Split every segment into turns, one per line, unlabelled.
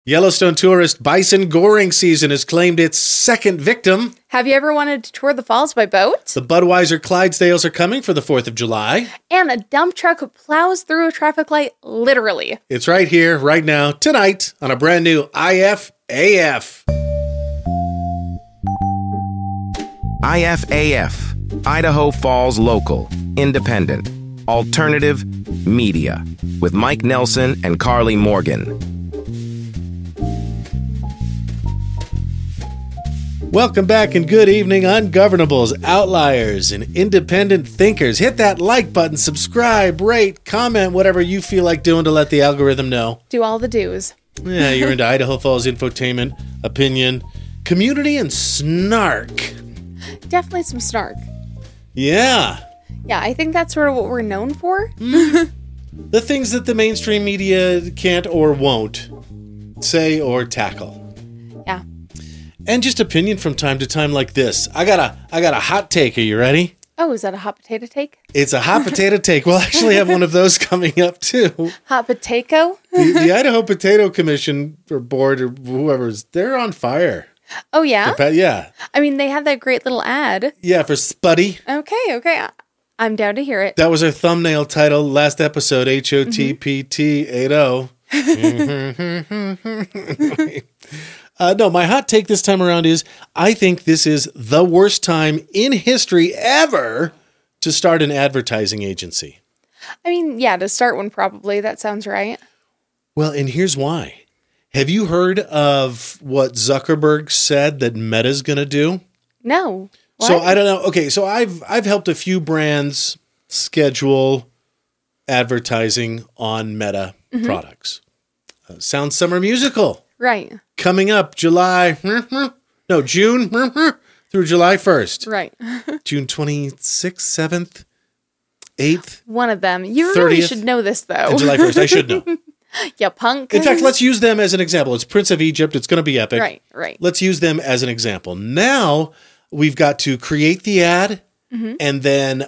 Yellowstone tourist bison goring season has claimed its second victim.
Have you ever wanted to tour the falls by boat?
The Budweiser Clydesdales are coming for the 4th of July.
And a dump truck plows through a traffic light, literally.
It's right here, right now, tonight, on a brand new IFAF.
IFAF, Idaho Falls Local, Independent, Alternative Media, with Mike Nelson and Carly Morgan.
Welcome back and good evening, ungovernables, outliers, and independent thinkers. Hit that like button, subscribe, rate, comment, whatever you feel like doing to let the algorithm know.
Do all the do's.
Yeah, you're into Idaho Falls infotainment, opinion, community, and snark.
Definitely some snark.
Yeah.
Yeah, I think that's sort of what we're known for.
The things that the mainstream media can't or won't say or tackle.
Yeah.
And just opinion from time to time like this. I got a hot take. Are you ready?
Oh, is that a hot potato take?
It's a hot potato take. We'll actually have one of those coming up too.
Hot potato?
The Idaho Potato Commission or board or whoever's, they're on fire.
Oh, yeah?
Yeah.
I mean, they have that great little ad.
Yeah, for Spuddy.
Okay. I'm down to hear it.
That was our thumbnail title last episode, HOTPT 80. No, my hot take this time around is I think this is the worst time in history ever to start an advertising agency.
I mean, yeah, to start one probably. That sounds right.
Well, and here's why. Have you heard of what Zuckerberg said that Meta's going to do?
No. What?
So I don't know. Okay, so I've helped a few brands schedule advertising on Meta products. Sound Summer Musical.
Right.
Coming up June through July 1st.
Right.
June 26th, 7th, 8th.
One of them. You really
30th,
should know this, though.
And July 1st. I should know.
Yeah, punk.
In fact, let's use them as an example. It's Prince of Egypt. It's going to be epic.
Right.
Let's use them as an example. Now we've got to create the ad and then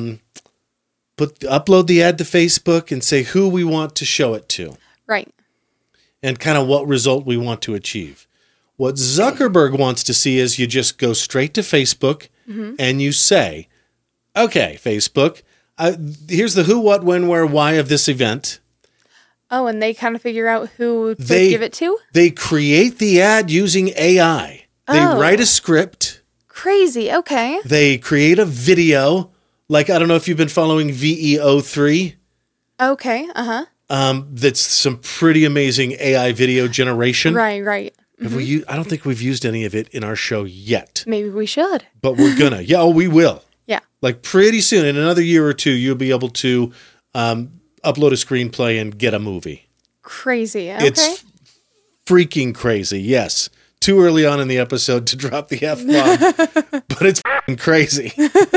upload the ad to Facebook and say who we want to show it to.
Right.
And kind of what result we want to achieve. What Zuckerberg wants to see is you just go straight to Facebook and you say, okay, Facebook, here's the who, what, when, where, why of this event.
Oh, and they kind of figure out who to give it to?
They create the ad using AI. They write a script.
Crazy. Okay.
They create a video. Like, I don't know if you've been following VEO3.
Okay. Uh-huh.
That's some pretty amazing AI video generation.
Right.
I don't think we've used any of it in our show yet.
Maybe we should.
But we're gonna. Yeah, we will.
Yeah.
Like pretty soon, in another year or two, you'll be able to upload a screenplay and get a movie.
Crazy. Okay.
It's freaking crazy. Yes. Too early on in the episode to drop the F-bomb, but it's f***ing crazy.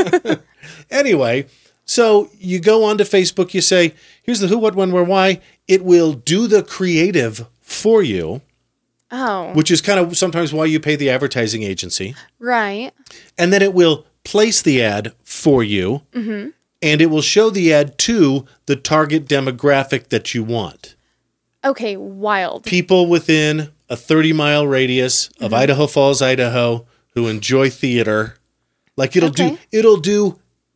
Anyway, so you go onto Facebook, you say, here's the who, what, when, where, why. It will do the creative for you.
Oh.
Which is kind of sometimes why you pay the advertising agency.
Right.
And then it will place the ad for you. Mm-hmm. And it will show the ad to the target demographic that you want.
Okay, wild.
People within a 30-mile radius of Idaho Falls, Idaho, who enjoy theater. Like it'll do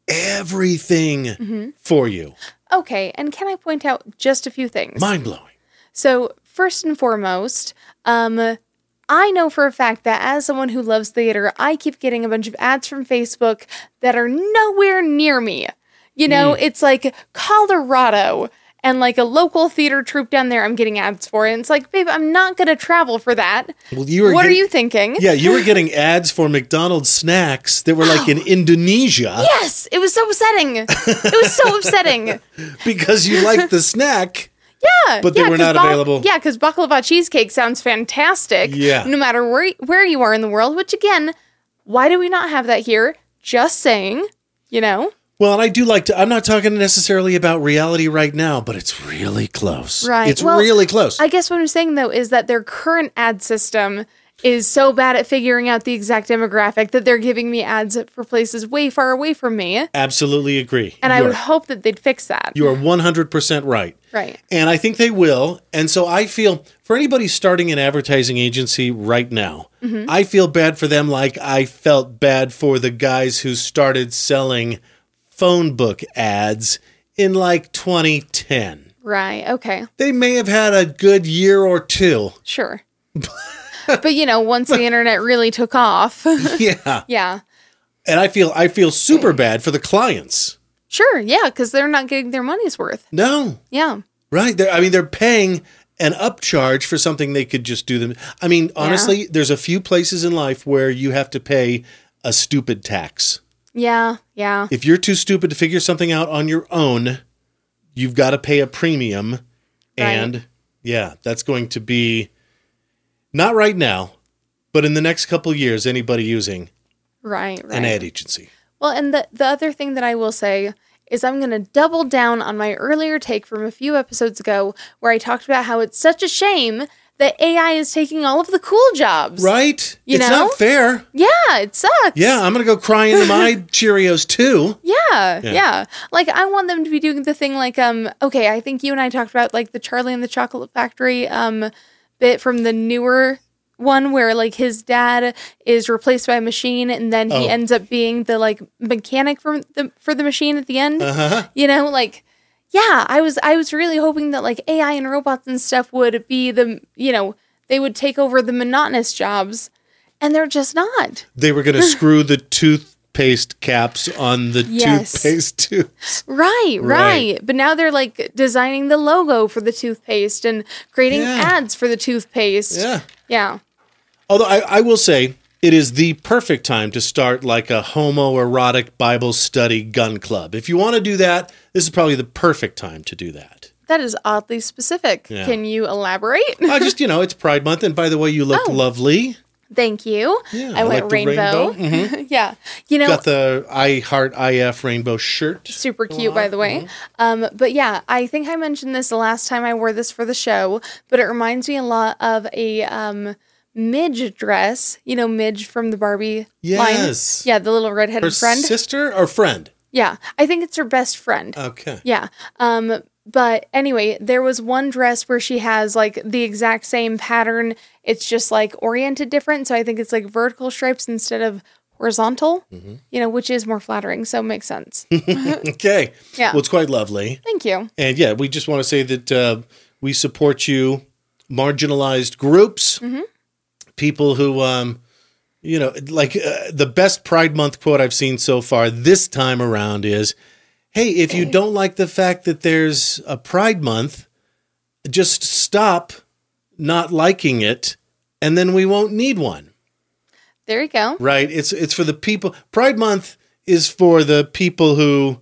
everything for you.
Okay, and can I point out just a few things?
Mind-blowing.
So, first and foremost, I know for a fact that as someone who loves theater, I keep getting a bunch of ads from Facebook that are nowhere near me. You know, it's like Colorado and like a local theater troupe down there I'm getting ads for. And it's like, babe, I'm not going to travel for that. Well, what are you thinking?
Yeah, you were getting ads for McDonald's snacks that were like in Indonesia.
Yes, it was so upsetting. It was so upsetting.
Because you liked the snack.
Yeah.
But they were not available.
Yeah, because baklava cheesecake sounds fantastic.
Yeah.
No matter where you are in the world, which again, why do we not have that here? Just saying, you know?
Well, and I do like to, I'm not talking necessarily about reality right now, but it's really close.
Right.
It's really close.
I guess what I'm saying, though, is that their current ad system is so bad at figuring out the exact demographic that they're giving me ads for places way far away from me.
Absolutely agree.
And I would hope that they'd fix that.
You are 100% right.
Right.
And I think they will. And so I feel for anybody starting an advertising agency right now, I feel bad for them like I felt bad for the guys who started selling phone book ads in like 2010.
Right. Okay.
They may have had a good year or two.
Sure. But once the internet really took off.
Yeah.
Yeah.
And I feel super bad for the clients.
Sure. Yeah. Because they're not getting their money's worth.
No.
Yeah.
Right. They're paying an upcharge for something they could just do them. I mean, honestly, there's a few places in life where you have to pay a stupid tax.
Yeah. Yeah.
If you're too stupid to figure something out on your own, you've got to pay a premium.
Right.
And yeah, that's going to be not right now, but in the next couple years, anybody using
Right.
an ad agency.
Well, and the other thing that I will say is I'm going to double down on my earlier take from a few episodes ago where I talked about how it's such a shame that AI is taking all of the cool jobs.
Right?
You
it's
know?
not fair.
Yeah, it sucks.
Yeah, I'm going to go cry into my Cheerios too.
Yeah. Like, I want them to be doing the thing like, okay, I think you and I talked about like the Charlie and the Chocolate Factory bit from the newer one where like his dad is replaced by a machine and then he ends up being the like mechanic for the machine at the end. Like, yeah, I was really hoping that like AI and robots and stuff would be they would take over the monotonous jobs, and they're just not.
They were going to screw the toothpaste caps on the toothpaste tubes.
Right. But now they're like designing the logo for the toothpaste and creating ads for the toothpaste. Yeah.
Although I will say, it is the perfect time to start like a homoerotic Bible study gun club. If you want to do that, this is probably the perfect time to do that.
That is oddly specific.
Yeah.
Can you elaborate?
I just, it's Pride Month. And by the way, you look lovely.
Thank you.
Yeah,
I went
like the
rainbow. Yeah.
Got the I Heart IF rainbow shirt.
Super cute, by the way. But yeah, I think I mentioned this the last time I wore this for the show, but it reminds me a lot of a Midge dress. Midge from the Barbie line. Yeah, the little redheaded friend.
Sister or friend?
Yeah, I think it's her best friend.
Okay.
Yeah. But anyway, there was one dress where she has like the exact same pattern. It's just like oriented different. So I think it's like vertical stripes instead of horizontal, which is more flattering. So it makes sense.
Okay.
Yeah.
Well, it's quite lovely.
Thank you.
And yeah, we just want to say that we support you, marginalized groups, people who, the best Pride Month quote I've seen so far this time around is, hey, if you don't like the fact that there's a Pride Month, just stop not liking it, and then we won't need one.
There you go.
Right? It's for the people. Pride Month is for the people who,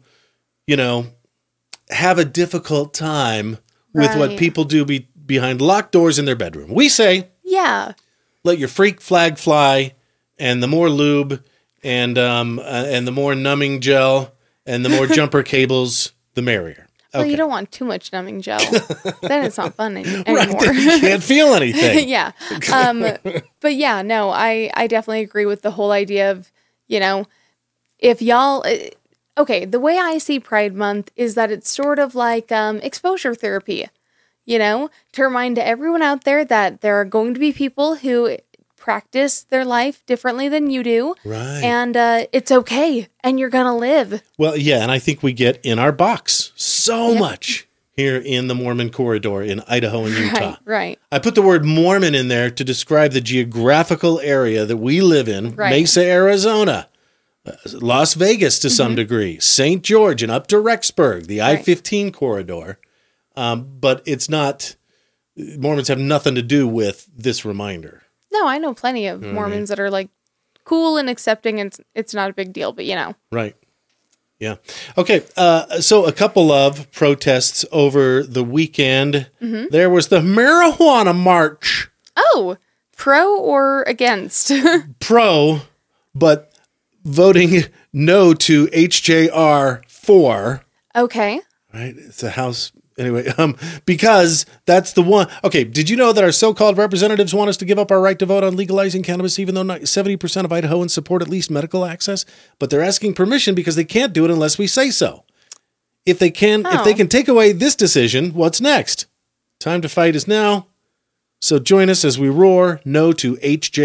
have a difficult time with what people do behind locked doors in their bedroom. We say, let your freak flag fly, and the more lube and the more numbing gel and the more jumper cables, the merrier.
Well, you don't want too much numbing gel. Then it's not fun anymore.
Right, then you can't feel anything.
Yeah. But yeah, no, I definitely agree with the whole idea of, if y'all... Okay, the way I see Pride Month is that it's sort of like exposure therapy, to remind everyone out there that there are going to be people who practice their life differently than you do.
Right.
And it's okay. And you're going to live.
Well, yeah. And I think we get in our box so much here in the Mormon corridor in Idaho and Utah.
Right.
I put the word Mormon in there to describe the geographical area that we live in.
Right.
Mesa, Arizona, Las Vegas to some degree, St. George and up to Rexburg, the I-15 corridor. But it's not, Mormons have nothing to do with this reminder.
No, I know plenty of Mormons that are like cool and accepting, and it's not a big deal, but
Right. Yeah. Okay. So a couple of protests over the weekend. There was the marijuana march.
Oh, pro or against?
Pro, but voting no to HJR 4.
Okay.
Right. It's a House Anyway, because that's the one. Okay, did you know that our so-called representatives want us to give up our right to vote on legalizing cannabis, even though 70% of Idahoans support at least medical access? But they're asking permission because they can't do it unless we say so. If they can take away this decision, what's next? Time to fight is now. So join us as we roar no to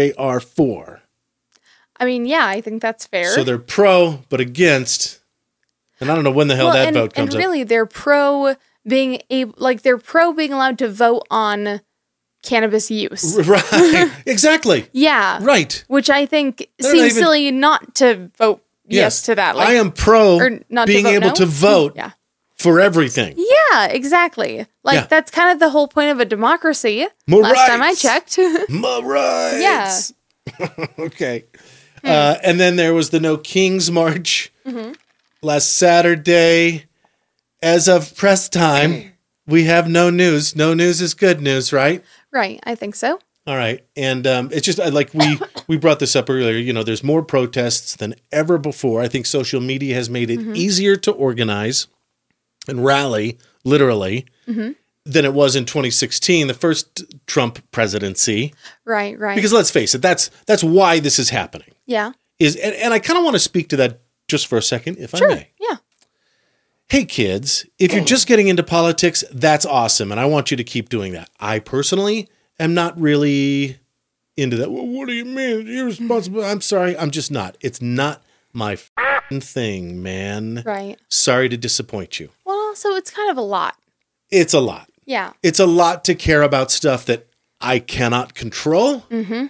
HJR4.
I mean, yeah, I think that's fair.
So they're pro, but against. And I don't know when the hell that vote comes up.
And really, they're pro being allowed to vote on cannabis use.
Right. Exactly.
Yeah.
Right.
Which I think seems silly not to vote yes to that.
I am pro being able to vote for everything.
Yeah, exactly. That's kind of the whole point of a democracy.
More
Last
rights.
time I checked.
More rights. Yeah. Okay. And then there was the No Kings March last Saturday. As of press time, we have no news. No news is good news, right?
Right. I think so.
All right. And it's just like we brought this up earlier. You know, there's more protests than ever before. I think social media has made it easier to organize and rally, literally, than it was in 2016, the first Trump presidency.
Right.
Because let's face it, that's why this is happening.
Yeah.
And I kind of want to speak to that just for a second, if I may.
Yeah.
Hey, kids, if you're just getting into politics, that's awesome. And I want you to keep doing that. I personally am not really into that. Well, what do you mean? You're responsible. I'm sorry. I'm just not. It's not my thing, man.
Right.
Sorry to disappoint you.
Well, also, it's kind of a lot.
It's a lot.
Yeah.
It's a lot to care about stuff that I cannot control.
Mm-hmm.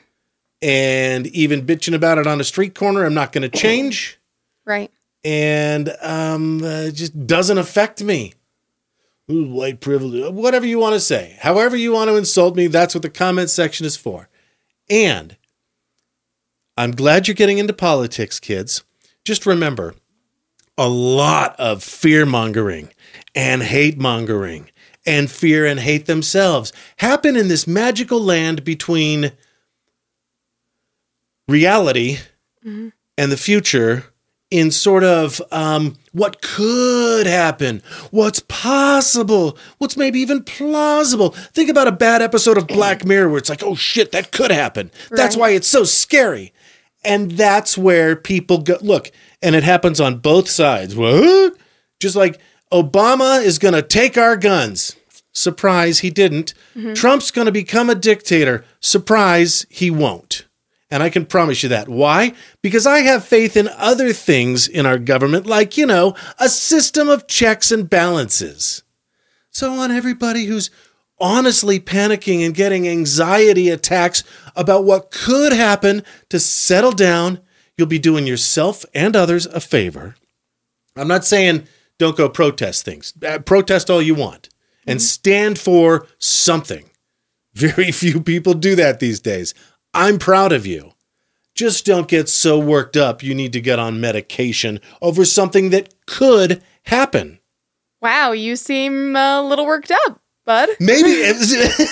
And even bitching about it on a street corner, I'm not going to change.
Right.
And it just doesn't affect me. Ooh, white privilege, whatever you want to say. However you want to insult me, that's what the comment section is for. And I'm glad you're getting into politics, kids. Just remember, a lot of fear-mongering and hate-mongering and fear and hate themselves happen in this magical land between reality and the future in sort of what could happen, what's possible, what's maybe even plausible. Think about a bad episode of Black Mirror where it's like, oh shit, that could happen. Right. That's why it's so scary. And that's where people go, look, and it happens on both sides. What? Just like Obama is going to take our guns. Surprise, he didn't. Trump's going to become a dictator. Surprise, he won't. And I can promise you that. Why? Because I have faith in other things in our government, like, a system of checks and balances. So on everybody who's honestly panicking and getting anxiety attacks about what could happen, to settle down. You'll be doing yourself and others a favor. I'm not saying don't go protest things. Protest all you want and stand for something. Very few people do that these days. I'm proud of you. Just don't get so worked up you need to get on medication over something that could happen.
Wow, you seem a little worked up, bud.
Maybe. Am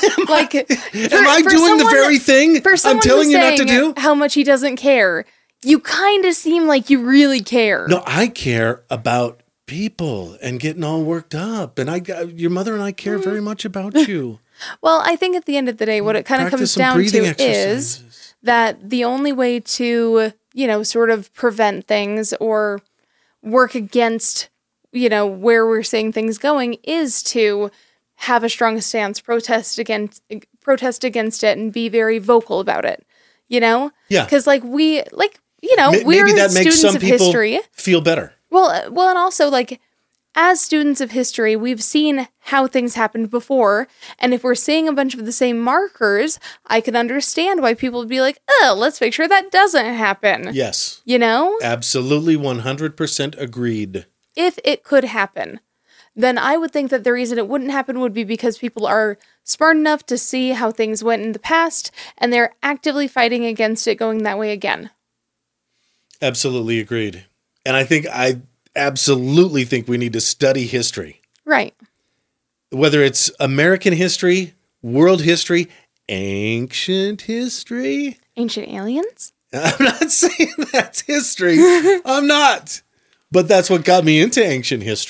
I doing the very thing I'm telling you not to do?
How much he doesn't care. You kind of seem like you really care.
No, I care about people and getting all worked up. And your mother and I care very much about you.
Well, I think at the end of the day, what it kind of comes down to is that the only way to, sort of prevent things or work against, where we're seeing things going is to have a strong stance, protest against it and be very vocal about it, Yeah. Because we're
that makes
students
some
of
people
history.
Feel better.
Well, and also as students of history, we've seen how things happened before, and if we're seeing a bunch of the same markers, I can understand why people would be like, oh, let's make sure that doesn't happen.
Yes.
Absolutely
100% agreed.
If it could happen, then I would think that the reason it wouldn't happen would be because people are smart enough to see how things went in the past, and they're actively fighting against it going that way again.
Absolutely agreed. And I absolutely think we need to study history.
Right.
Whether it's American history, world history, ancient history.
Ancient aliens?
I'm not saying that's history. I'm not. But that's what got me into ancient history.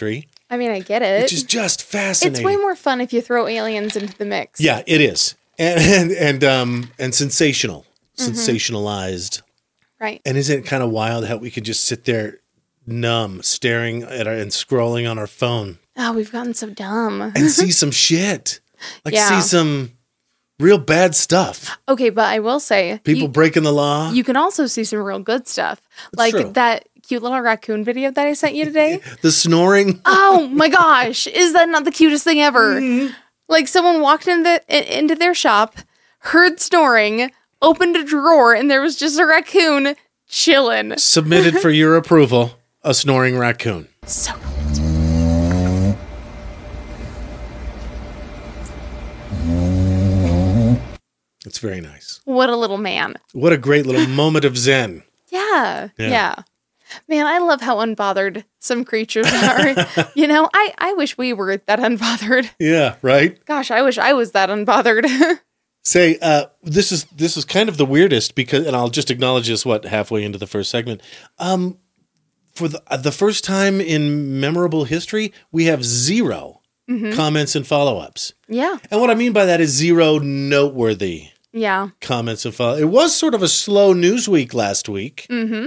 I mean, I get it.
which is just fascinating.
It's way more fun if you throw aliens into the mix.
Yeah, it is. And sensational. Sensationalized.
Right.
And isn't it kind of wild how we could just sit there numb, staring at and scrolling on our phone
Oh, we've gotten so dumb.
and see some shit. Like
Yeah.
see some real bad stuff.
Okay, but I will say,
People breaking the law.
you can also see some real good stuff. Like
true.
that cute little raccoon video that I sent you today.
The snoring.
Oh my gosh, is that not the cutest thing ever? Like someone walked into their shop, heard snoring, opened a drawer, and there was just a raccoon chilling.
Submitted for your approval, a snoring raccoon.
So
It's very nice.
what a little man.
What a great little moment of zen.
Yeah,
Yeah.
yeah. Man, I love how unbothered some creatures are. I wish we were that unbothered.
Yeah, right?
Gosh, I wish I was that unbothered.
Say, this is kind of the weirdest because, and I'll just acknowledge this, halfway into the first segment. For the first time in memorable history, we have 0 comments and follow-ups.
Yeah,
And what I mean by that is 0 noteworthy
yeah.
comments and follow. It was sort of a slow news week last week. Mm-hmm.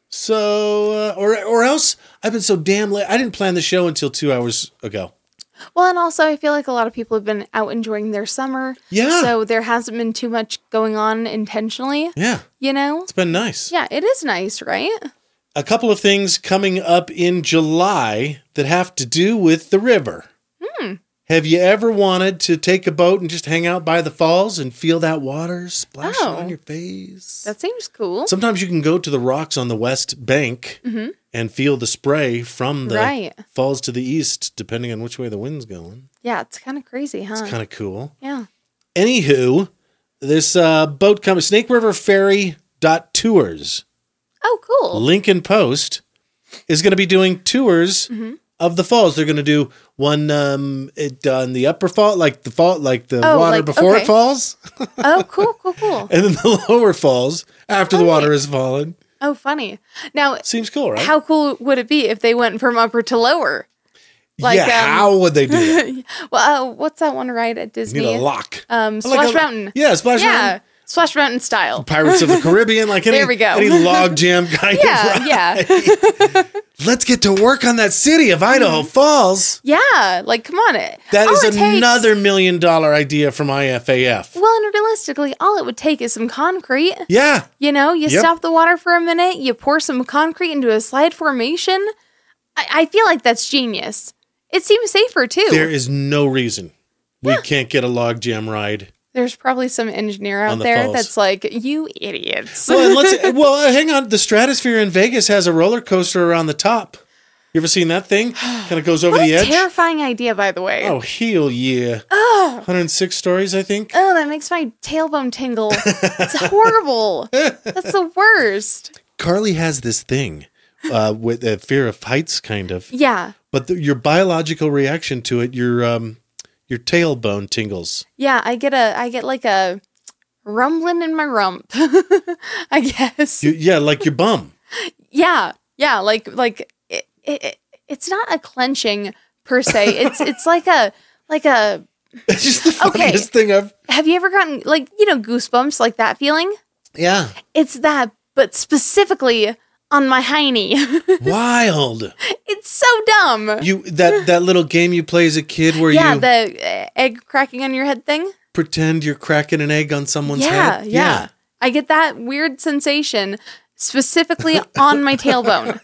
So, or else I've been so damn late. I didn't plan the show until 2 hours ago.
Well, and also I feel like a lot of people have been out enjoying their summer.
Yeah.
So there hasn't been too much going on intentionally.
Yeah,
It's
been nice.
Yeah, it is nice, right?
A couple of things coming up in July that have to do with the river. Have you ever wanted to take a boat and just hang out by the falls and feel that water splashing on your face?
That seems cool.
Sometimes you can go to the rocks on the west bank and feel the spray from the
Right.
falls to the east, depending on which way the wind's going.
Yeah, it's kind of crazy, huh?
It's kind of cool.
Yeah.
Anywho, this boat coming, Snake River Ferry .tours.
Oh, cool.
Lincoln Post is going to be doing tours of the falls. They're going to do one on the upper fall, like the water before it falls,
Oh, cool.
and then the lower falls after the water has fallen.
Oh, funny. Now,
Seems cool, right?
how cool would it be if they went from upper to lower? Like,
how would they do that?
Well, what's that one ride at
You
Disney?
need a lock.
Splash Mountain.
Yeah, Splash Mountain.
Splash Mountain style.
Pirates of the Caribbean, like any,
There we go.
any log jam kind of ride.
Yeah.
Let's get to work on that city of Idaho Falls.
Yeah. Like, come on.
That
All
is
it takes-
another $1 million idea from IFAF.
Well, and realistically, all it would take is some concrete.
Yeah.
You
Yep.
stop the water for a minute, you pour some concrete into a slide formation. I feel like that's genius. It seems safer, too.
There is no reason we can't get a log jam ride.
There's probably some engineer
On
out
the
there
falls.
that's like, you idiots.
Well, and hang on. The Stratosphere in Vegas has a roller coaster around the top. You ever seen that thing? Kind of goes over
What
the
a
edge.
terrifying idea, by the way.
Oh, hell yeah. 106 stories, I think.
Oh, that makes my tailbone tingle. It's horrible. That's the worst.
Carly has this thing with a fear of heights, kind of.
Yeah.
But your biological reaction to it, your tailbone tingles.
Yeah, I get like a rumbling in my rump. I guess.
Like your bum.
Yeah. Like it's not a clenching per se. It's like a
It's just the funniest thing I've...
Have you ever gotten goosebumps, like that feeling?
Yeah.
It's that, but specifically on my hiney.
Wild.
It's so dumb.
That little game you play as a kid where you
the egg cracking on your head thing.
pretend you're cracking an egg on someone's head.
Yeah. I get that weird sensation specifically on my tailbone.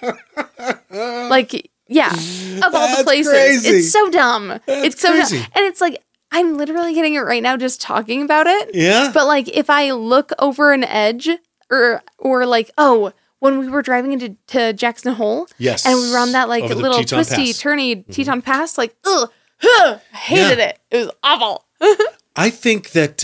Like, yeah, of all the
That's
places.
crazy.
It's so dumb. It's so
crazy.
dumb. And it's like, I'm literally getting it right now just talking about it.
Yeah?
But like, if I look over an edge or like, when we were driving into Jackson Hole.
Yes.
And we were on that like
Over the
little
Teton
twisty,
Pass.
turny Teton Pass. Like, hated it. It was awful.
I think that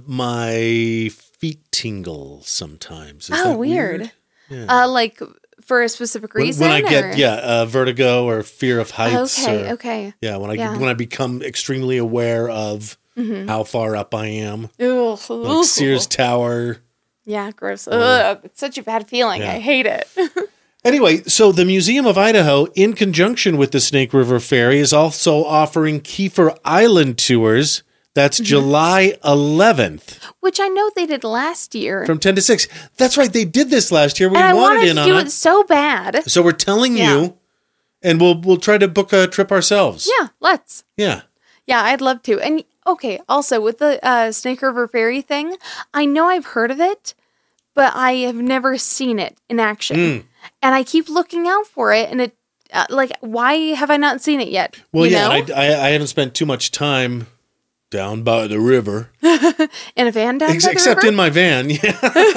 my feet tingle sometimes. Is that
Weird.
Yeah.
Like for a specific reason.
When I
or?
get vertigo or fear of heights.
Okay.
Yeah, when
Yeah.
I become extremely aware of how far up I am,
Ugh.
like
Ugh.
Sears Tower.
Yeah, gross. Ugh, it's such a bad feeling.
Yeah.
I hate it.
Anyway, so the Museum of Idaho, in conjunction with the Snake River Ferry, is also offering Kiefer Island tours. That's July 11th.
Which I know they did last year.
From 10 to 6. That's right. They did this last year. We
and I
wanted
wanted
in
to
on
do
it.
it so bad.
So we're telling you, and we'll try to book a trip ourselves.
Yeah, let's.
Yeah.
Yeah, I'd love to. And okay, also with the Snake River Ferry thing, I know I've heard of it, but I have never seen it in action. And I keep looking out for it, and it, why have I not seen it yet?
Well,
you
yeah,
know?
I haven't spent too much time down by the river.
In a van down by the
Except
river?
in my van, yeah.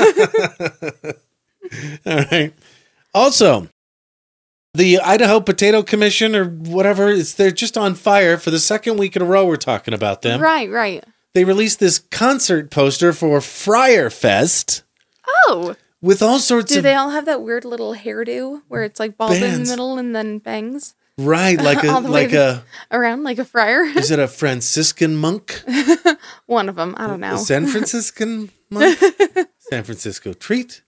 All right. Also, the Idaho Potato Commission or whatever, they're just on fire for the second week in a row we're talking about them.
Right.
They released this concert poster for Friar Fest
Oh,
with all sorts
do
of...
they all have that weird little hairdo where it's like bald in the
Bands.
middle and then bangs
Right, like
all the way
a...
around like a friar?
Is it a Franciscan monk?
One of them. I don't know.
A San Franciscan monk? San Francisco treat?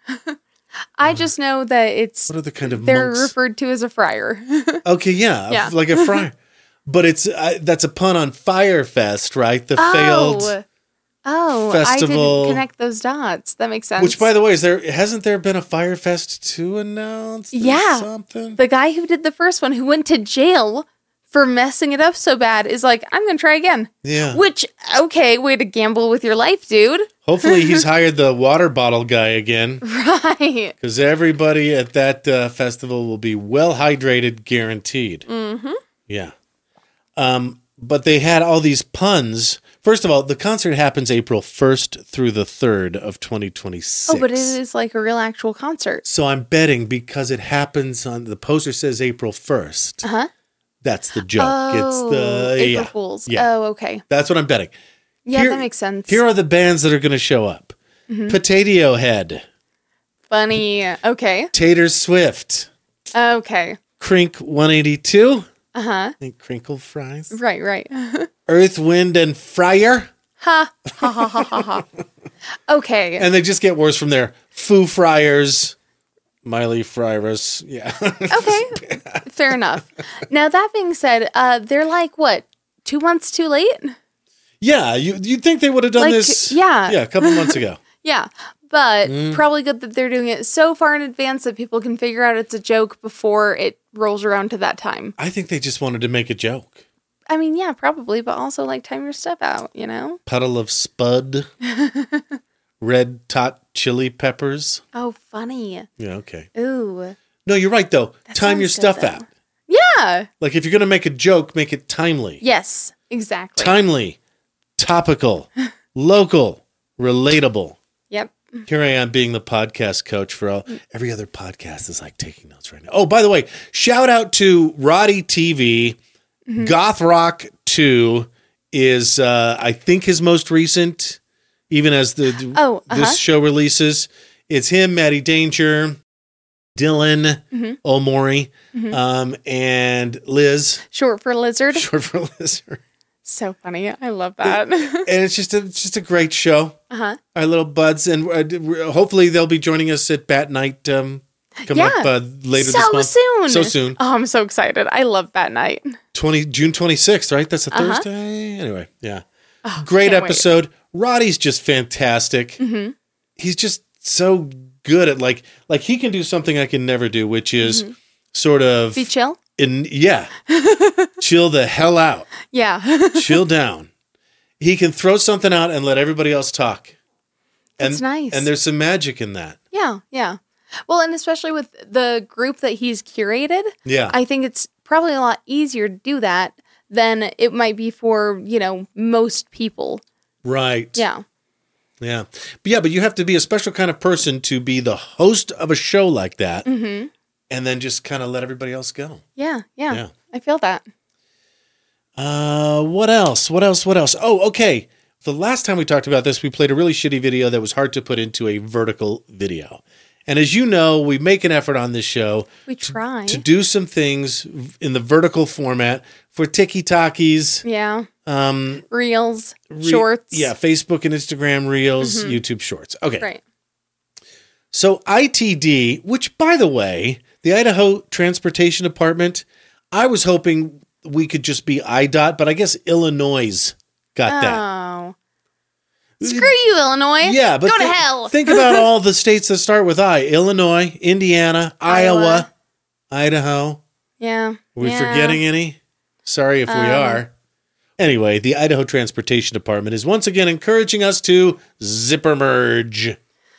I just know that it's
What are the kind of
they're
monks?
referred to as a friar.
Okay, yeah,
Yeah.
like a friar. But it's that's a pun on Fire Fest, right? The failed... festival.
I didn't connect those dots. That makes sense.
Which, by the way, hasn't there been a Fire Fest 2 announced? Or
Yeah.
something?
the guy who did the first one, who went to jail for messing it up so bad, is like, I'm going to try again.
Yeah.
Which, okay, way to gamble with your life, dude.
Hopefully he's hired the water bottle guy again,
Right.
because everybody at that festival will be well hydrated, guaranteed. Mm-hmm. Yeah. But they had all these puns. First of all, the concert happens April 1st through the 3rd of 2026.
Oh, but it is like a real actual concert.
So I'm betting because it happens on the poster says April 1st.
Uh-huh.
That's the joke.
Oh,
It's the
April Fools.
Yeah.
Oh, okay.
That's what I'm betting.
Yeah,
Here-
that makes sense.
Here are the bands that are going to show up. Potato Head,
Funny. Okay.
Tater Swift,
Okay.
Crink 182,
Uh-huh.
I think Crinkle Fries,
Right.
Earth, Wind, and Fire.
Ha. Ha ha ha ha ha. Okay.
And they just get worse from there. Foo Friars, Miley Cyrus. Yeah.
Okay. Fair enough. Now, that being said, they're like, what, 2 months too late?
Yeah, you'd think they would have done
Like,
this
yeah.
a couple months ago.
Yeah. But
Mm.
probably good that they're doing it so far in advance that people can figure out it's a joke before it rolls around to that time.
I think they just wanted to make a joke.
I mean, yeah, probably, but also like time your stuff out, you know?
Puddle of Spud, Red Hot Chili Peppers.
Oh, funny.
Yeah, okay.
Ooh.
No, you're right, though. Time your
sounds good,
stuff
though.
out.
Yeah.
Like, if you're going to make a joke, make it timely.
Yes, exactly.
Timely, topical, local, relatable.
Yep.
Here I am being the podcast coach for every other podcast is like taking notes right now. Oh, by the way, shout out to Roddy TV. Goth Rock 2 is, I think, his most recent, even as this show releases. It's him, Maddie Danger, Dylan Omori, and Liz.
Short for lizard.
Short for Lizard.
So funny. I love that.
And it's just a great show.
Uh-huh.
Our little buds, and hopefully they'll be joining us at Bat Night coming up later this month. So soon.
Oh, I'm so excited. I love Bat Night.
June 26th, right? That's a Thursday. Anyway, yeah. Great
can't wait.
episode. Roddy's just fantastic. He's just so good at like he can do something I can never do, which is sort of
Be chill?
chill the hell out.
Yeah.
Chill down. He can throw something out and let everybody else talk. And,
That's nice.
And there's some magic in that.
Yeah. Well, and especially with the group that he's curated,
Yeah.
I think it's probably a lot easier to do that than it might be for, most people.
Right.
Yeah.
Yeah. But you have to be a special kind of person to be the host of a show like that. And then just kind of let everybody else go.
Yeah.
Yeah.
I feel that.
What else? Oh, okay. The last time we talked about this, we played a really shitty video that was hard to put into a vertical video. And as you know, we make an effort on this show
We try.
to do some things in the vertical format for TikTokies,
Yeah. Reels, shorts.
Yeah, Facebook and Instagram Reels, YouTube Shorts. Okay.
Right.
So ITD, which by the way, the Idaho Transportation Department, I was hoping we could just be IDOT, but I guess Illinois got that.
Oh. Screw you, Illinois.
Yeah, but
go to hell.
Think about all the states that start with I. Illinois, Indiana, Iowa, Idaho.
Yeah.
Are we forgetting any? Sorry if we are. Anyway, the Idaho Transportation Department is once again encouraging us to zipper merge.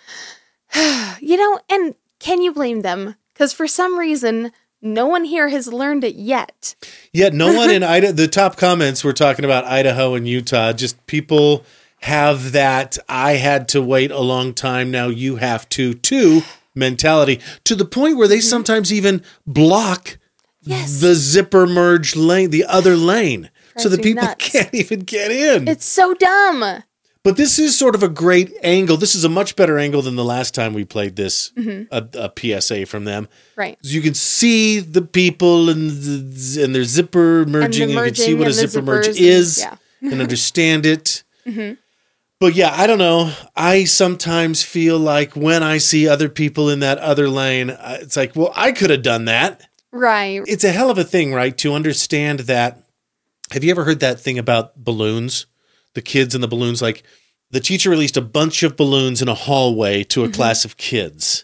And can you blame them? Because for some reason, no one here has learned it yet.
Yet no one in Idaho, the top comments were talking about Idaho and Utah, just people have that I had to wait a long time, now you have to mentality, to the point where they sometimes even block the zipper merge lane, the other lane, so that people can't even get in.
It's so dumb.
But this is sort of a great angle. This is a much better angle than the last time we played this, a PSA from them.
Right.
So you can see the people and their zipper merging. And you can see what a zipper merge is and understand it. Mm-hmm. But yeah, I don't know. I sometimes feel like when I see other people in that other lane, it's like, well, I could have done that.
Right.
It's a hell of a thing, right? To understand that. Have you ever heard that thing about balloons? The kids and the balloons, like the teacher released a bunch of balloons in a hallway to a class of kids.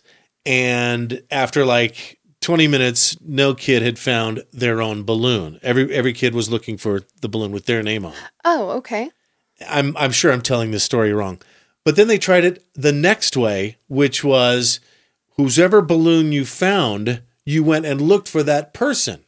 And after like 20 minutes, no kid had found their own balloon. Every kid was looking for the balloon with their name on.
Oh, okay.
I'm sure I'm telling this story wrong. But then they tried it the next way, which was whoever balloon you found, you went and looked for that person.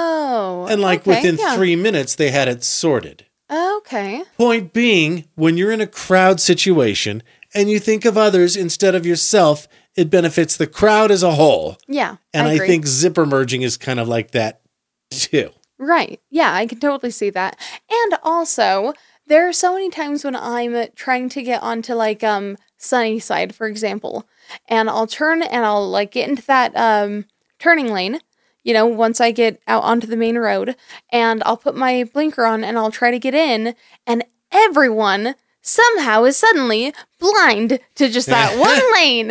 Oh.
And within 3 minutes, they had it sorted.
Okay.
Point being, when you're in a crowd situation and you think of others instead of yourself, it benefits the crowd as a whole.
Yeah.
And
I agree.
think zipper merging is kind of like that too.
Right. Yeah, I can totally see that. And also, there are so many times when I'm trying to get onto Sunnyside, for example, and I'll turn and I'll get into that turning lane, once I get out onto the main road, and I'll put my blinker on and I'll try to get in, and everyone somehow is suddenly blind to just that one lane,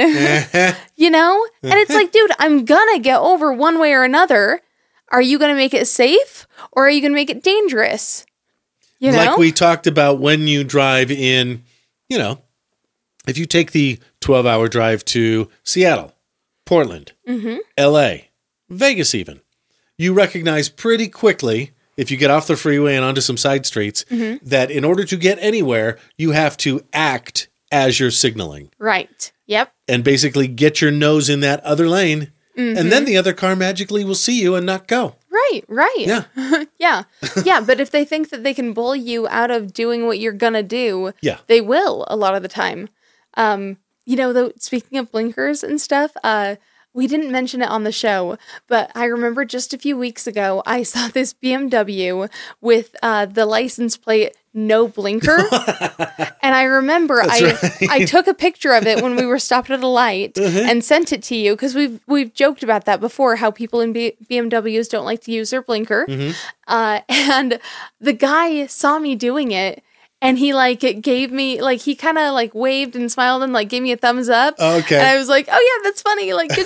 And it's like, dude, I'm gonna get over one way or another. Are you gonna make it safe or are you gonna make it dangerous?
Like we talked about when you drive in, if you take the 12-hour drive to Seattle, Portland, LA, Vegas even, you recognize pretty quickly, if you get off the freeway and onto some side streets, that in order to get anywhere, you have to act as you're signaling.
Right. Yep.
And basically get your nose in that other lane, and then the other car magically will see you and not go.
Right.
Yeah.
Yeah, but if they think that they can bully you out of doing what you're gonna do, they will a lot of the time. Though, speaking of blinkers and stuff, we didn't mention it on the show, but I remember just a few weeks ago, I saw this BMW with the license plate no blinker. And I remember I took a picture of it when we were stopped at a light and sent it to you because we've joked about that before, how people in BMWs don't like to use their blinker. And the guy saw me doing it. And he gave me he kind of waved and smiled and gave me a thumbs up.
Okay.
And I was like, oh yeah, that's funny. Good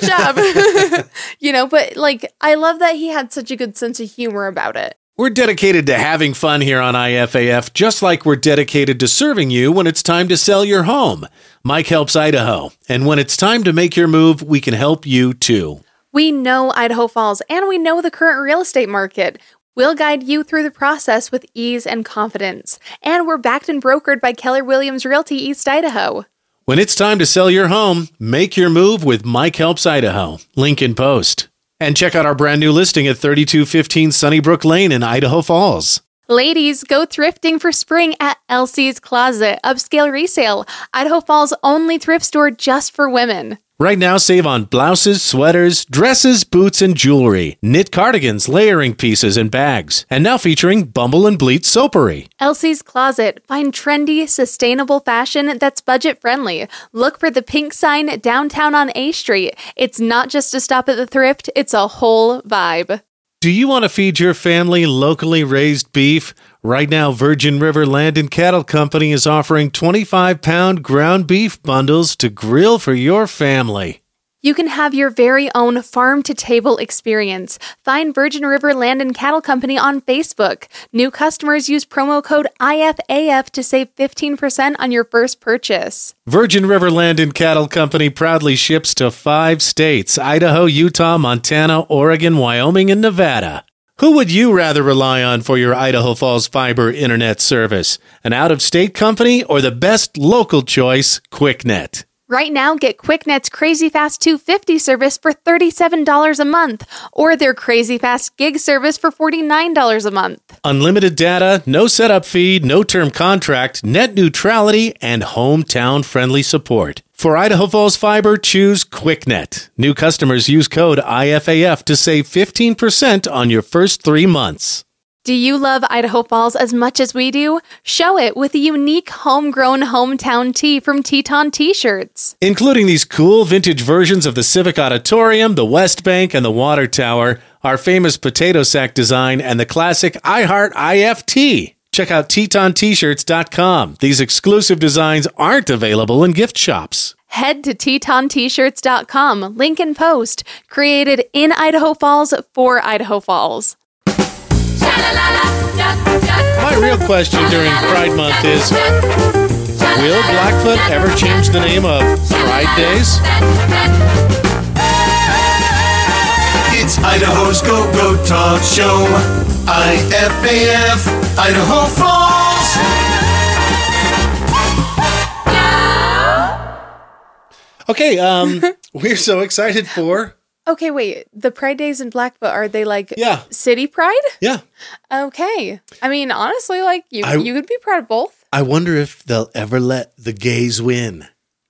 job. But I love that he had such a good sense of humor about it.
We're dedicated to having fun here on IFAF, just like we're dedicated to serving you when it's time to sell your home. Mike helps Idaho. And when it's time to make your move, we can help you too.
We know Idaho Falls and we know the current real estate market. We'll guide you through the process with ease and confidence. And we're backed and brokered by Keller Williams Realty East Idaho.
When it's time to sell your home, make your move with Mike Helps Idaho. Link in post. And check out our brand new listing at 3215 Sunnybrook Lane in Idaho Falls.
Ladies, go thrifting for spring at Elsie's Closet, upscale resale, Idaho Falls' only thrift store just for women.
Right now, save on blouses, sweaters, dresses, boots, and jewelry, knit cardigans, layering pieces, and bags. And now featuring Bumble and Bleach soapery.
Elsie's Closet. Find trendy, sustainable fashion that's budget-friendly. Look for the pink sign downtown on A Street. It's not just a stop at the thrift, it's a whole vibe.
Do you want to feed your family locally raised beef? Right now, Virgin River Land and Cattle Company is offering 25-pound ground beef bundles to grill for your family.
You can have your very own farm-to-table experience. Find Virgin River Land and Cattle Company on Facebook. New customers use promo code IFAF to save 15% on your first purchase.
Virgin River Land and Cattle Company proudly ships to 5 states: Idaho, Utah, Montana, Oregon, Wyoming, and Nevada. Who would you rather rely on for your Idaho Falls fiber internet service? An out-of-state company or the best local choice, QuickNet?
Right now, get QuickNet's Crazy Fast 250 service for $37 a month, or their Crazy Fast Gig service for $49 a month.
Unlimited data, no setup fee, no term contract, net neutrality, and hometown-friendly support. For Idaho Falls Fiber, choose QuickNet. New customers use code IFAF to save 15% on your first 3 months.
Do you love Idaho Falls as much as we do? Show it with a unique homegrown hometown tee from Teton T-shirts.
Including these cool vintage versions of the Civic Auditorium, the West Bank, and the Water Tower, our famous potato sack design, and the classic I Heart IFT. Check out TetonT-shirts.com. These exclusive designs aren't available in gift shops.
Head to TetonT-shirts.com. Link in post. Created in Idaho Falls for Idaho Falls.
My real question during Pride Month is, will Blackfoot ever change the name of Pride Days?
It's Idaho's Go-Go Talk Show. IFAF, Idaho Falls.
Okay, we're so excited for...
Okay, wait. The Pride Days in Blackfoot, are they like city pride?
Yeah.
Okay. I mean, honestly, like you could be proud of both.
I wonder if they'll ever let the gays win.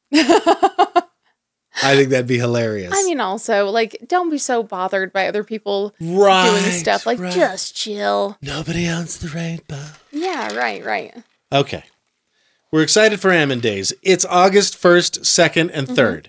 I think that'd be hilarious.
I mean, also, like, don't be so bothered by other people
right,
doing stuff. Like, just chill.
Nobody owns the rainbow.
Yeah, right.
Okay. We're excited for Ammon Days. It's August 1st, 2nd, and 3rd.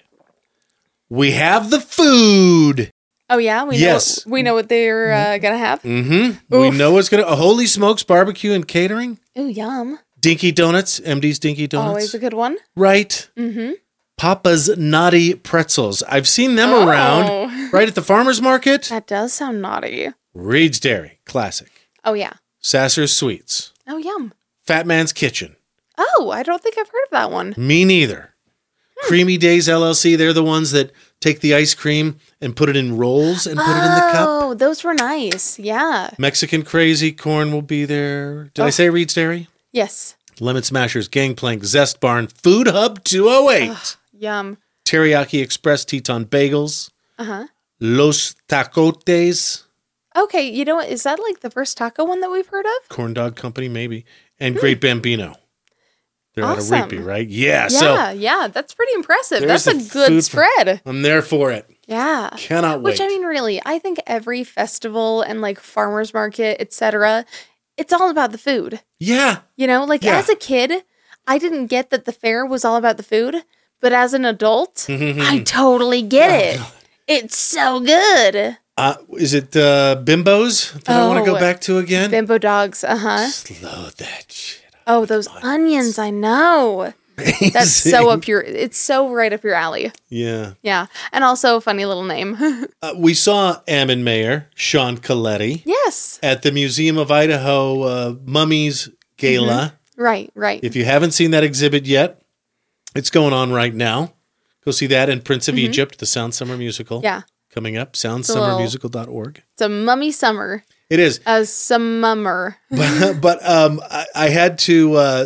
We have the food.
Oh, yeah? We know what they're going to have?
Mm-hmm. We know what's going to... Holy Smokes Barbecue and Catering.
Ooh, yum.
Dinky Donuts. MD's Dinky Donuts.
Always a good one.
Right.
Mm-hmm.
Papa's Naughty Pretzels. I've seen them around. Right at the farmer's market.
That does sound naughty.
Reed's Dairy. Classic.
Oh, yeah.
Sasser's Sweets.
Oh, yum.
Fat Man's Kitchen.
Oh, I don't think I've heard of that one.
Me neither. Creamy Days LLC, they're the ones that take the ice cream and put it in rolls and put it in the cup.
Oh, those were nice. Yeah.
Mexican Crazy Corn will be there. Did I say Reed's Dairy?
Yes.
Lemon Smashers, Gangplank, Zest Barn, Food Hub 208.
Yum.
Teriyaki Express Teton Bagels.
Uh-huh.
Los Tacotes.
Okay, you know what? Is that like the first taco one that we've heard of?
Corn Dog Company, maybe. And Great Bambino. They're
awesome.
out of Reapy, right? Yeah.
Yeah, that's pretty impressive. That's a good spread.
I'm there for it.
Yeah.
Cannot wait.
Which, I mean, really, I think every festival and like farmer's market, etc., it's all about the food.
Yeah.
You know, like as a kid, I didn't get that the fair was all about the food, but as an adult, I totally get it. It's so good.
Is it Bimbos that I want to go back to again?
Bimbo dogs, uh-huh.
Slow that shit up.
Oh, those onions, I know. That's so up your, it's so right up your alley.
Yeah.
Yeah. And also a funny little name.
We saw Ammon Mayor, Sean Coletti.
Yes.
At the Museum of Idaho Mummies Gala.
Right.
If you haven't seen that exhibit yet, it's going on right now. Go see that and Prince of Egypt, the Sound Summer Musical.
Yeah.
Coming up, soundsummermusical.org.
It's a mummy summer.
It is.
A summer.
But I had to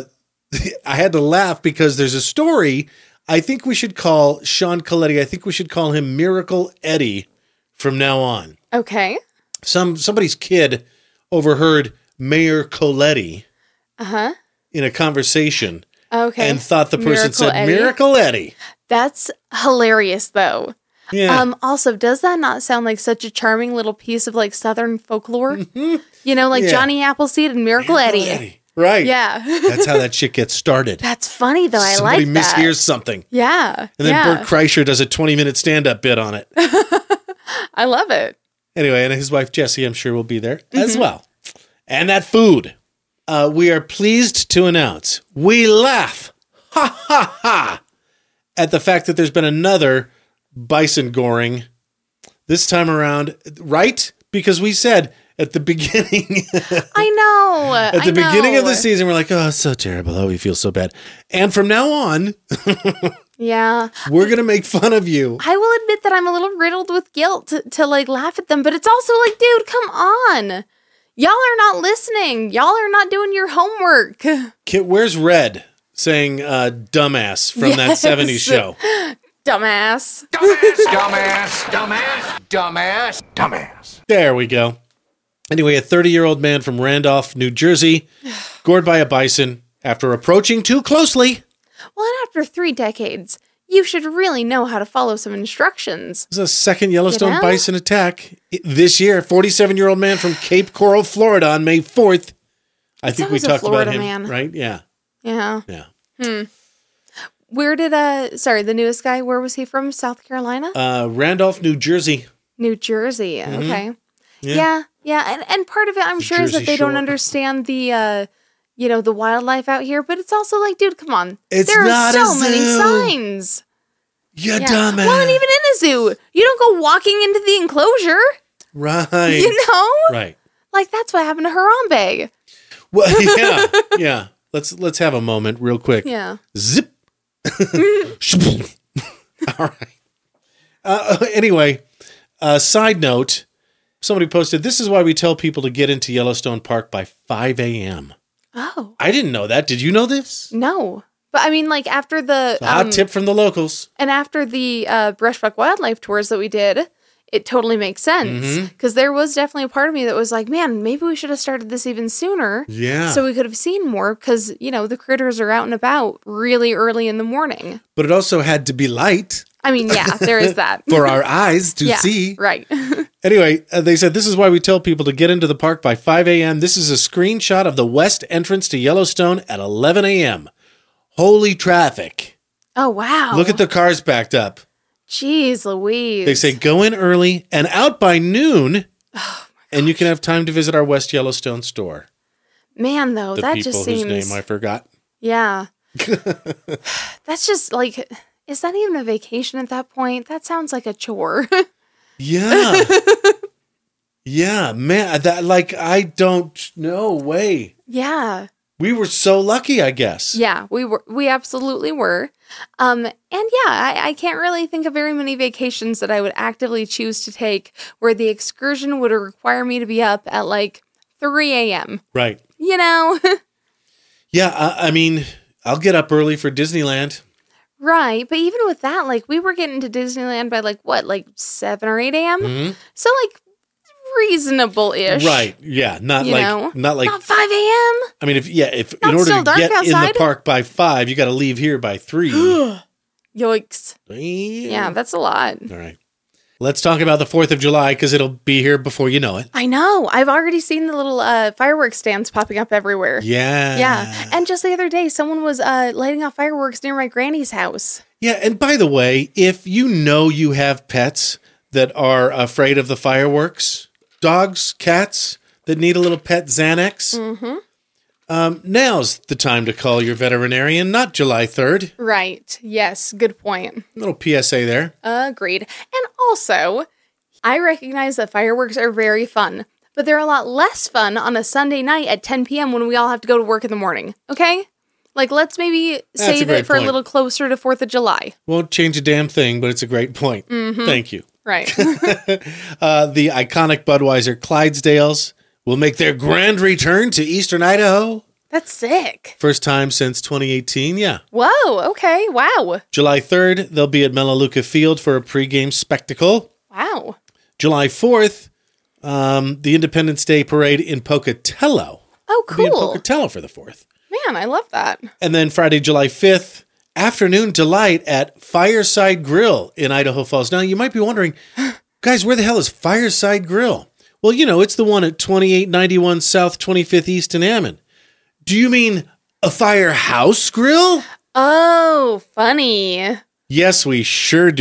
laugh because there's a story. I think we should call Sean Coletti, I think we should call him Miracle Eddie from now on.
Okay.
Somebody's kid overheard Mayor Coletti in a conversation.
Okay.
And thought the person
Miracle
said
Eddie.
Miracle Eddie.
That's hilarious though.
Yeah.
Also, does that not sound like such a charming little piece of like Southern folklore? You know, like Johnny Appleseed and Miracle Eddie.
Right.
Yeah.
That's how that shit gets started.
That's funny though.
Somebody
I like that.
mishears something.
Yeah.
And then Bert Kreischer does a 20-minute stand-up bit on it.
I love it.
Anyway, and his wife Jessie, I'm sure, will be there as well. And that food. we are pleased to announce we laugh, ha ha ha, at the fact that there's been another bison goring this time around, right? Because we said at the beginning,
I know.
at the beginning of the season, we're like, oh, it's so terrible. Oh, we feel so bad. And from now on,
yeah,
we're going to make fun of you.
I will admit that I'm a little riddled with guilt to like laugh at them, but it's also like, dude, come on. Y'all are not listening. Y'all are not doing your homework.
Where's Red saying dumbass from that 70s show?
Dumbass.
Dumbass.
There we go. Anyway, a 30-year-old man from Randolph, New Jersey, gored by a bison after approaching too closely.
Well, and after 3 decades, you should really know how to follow some instructions.
This is a second Yellowstone
You know?
bison attack this year. 47-year-old man from Cape Coral, Florida on May 4th. I think we
always a
talked about
Florida
him,
man.
right? Yeah.
Yeah.
Yeah.
Where did, the newest guy, where was he from? South Carolina?
Randolph, New Jersey.
New Jersey. Okay.
Yeah.
Yeah. And part of it, I'm sure, is
Jersey
that they don't
Shore.
understand the, the wildlife out here. But it's also like, dude, come on.
It's
there
not
are
a
so many
zoo.
signs.
You
Yeah.
dumbass.
Well, and even in a zoo, you don't go walking into the enclosure.
Right.
You know?
Right.
Like, that's what happened to Harambe.
Well, yeah. Yeah. Let's have a moment real quick.
Yeah.
Zip. All right. Anyway, side note, somebody posted, this is why we tell people to get into Yellowstone Park by 5 a.m.
Oh,
I didn't know that. Did you know this?
no. But I mean, like, after the...
Hot tip from the locals.
And after the Brushbuck Wildlife Tours that we did, it totally makes sense. Because there was definitely a part of me that was like, man, maybe we should have started this even sooner.
Yeah.
So we could have seen more because, the critters are out and about really early in the morning.
But it also had to be light
I mean, yeah, there is that.
for our eyes to
yeah,
see.
Right.
Anyway, they said, this is why we tell people to get into the park by 5 a.m. This is a screenshot of the west entrance to Yellowstone at 11 a.m. Holy traffic.
Oh, wow.
Look at the cars backed up.
Jeez Louise.
They say go in early and out by noon, and you can have time to visit our West Yellowstone store.
Man, though,
The
that
people
just
whose
seems...
name I forgot.
Yeah. That's just like... Is that even a vacation at that point? That sounds like a chore.
Yeah. Yeah, man. I don't know. Way.
Yeah.
We were so lucky, I guess.
Yeah, we absolutely were. And yeah, I can't really think of very many vacations that I would actively choose to take where the excursion would require me to be up at like 3 a.m.
Right.
Yeah,
I mean, I'll get up early for Disneyland.
right. But even with that, like we were getting to Disneyland by like 7 or 8 a.m. So like reasonable-ish.
Right. Yeah. Not like
Not 5 a.m.
I mean, if
Not
in order
still
to
dark
get in
outside?
the park by 5, you got to leave here by 3.
Yikes. Yeah, that's a lot.
All right. Let's talk about the 4th of July because it'll be here before you know it.
I know. I've already seen the little fireworks stands popping up everywhere.
Yeah.
Yeah. And just the other day, someone was lighting off fireworks near my granny's house.
Yeah. And by the way, if you know you have pets that are afraid of the fireworks, dogs, cats that need a little pet Xanax, now's the time to call your veterinarian, not July 3rd.
Right. Yes. Good point.
Little PSA there.
Agreed. And also, I recognize that fireworks are very fun, but they're a lot less fun on a Sunday night at 10 p.m. when we all have to go to work in the morning. Okay? Like, let's maybe
That's a
save
great
it for a
point.
little closer to 4th of July.
Won't change a damn thing, but it's a great point. Thank you.
Right.
The iconic Budweiser Clydesdales will make their grand return to Eastern Idaho.
That's sick.
First time since 2018, yeah.
Whoa. Okay. Wow.
July 3rd, they'll be at Melaleuca Field for a pregame spectacle.
Wow.
July 4th, the Independence Day Parade in Pocatello.
Oh,
We'll be in
cool.
Pocatello for the 4th.
Man, I love that.
And then Friday, July 5th, afternoon delight at Fireside Grill in Idaho Falls. Now, you might be wondering, guys, where the hell is Fireside Grill? Well, it's the one at 2891 South 25th East in Ammon. Do you mean a firehouse grill?
Oh, funny.
Yes, we sure do.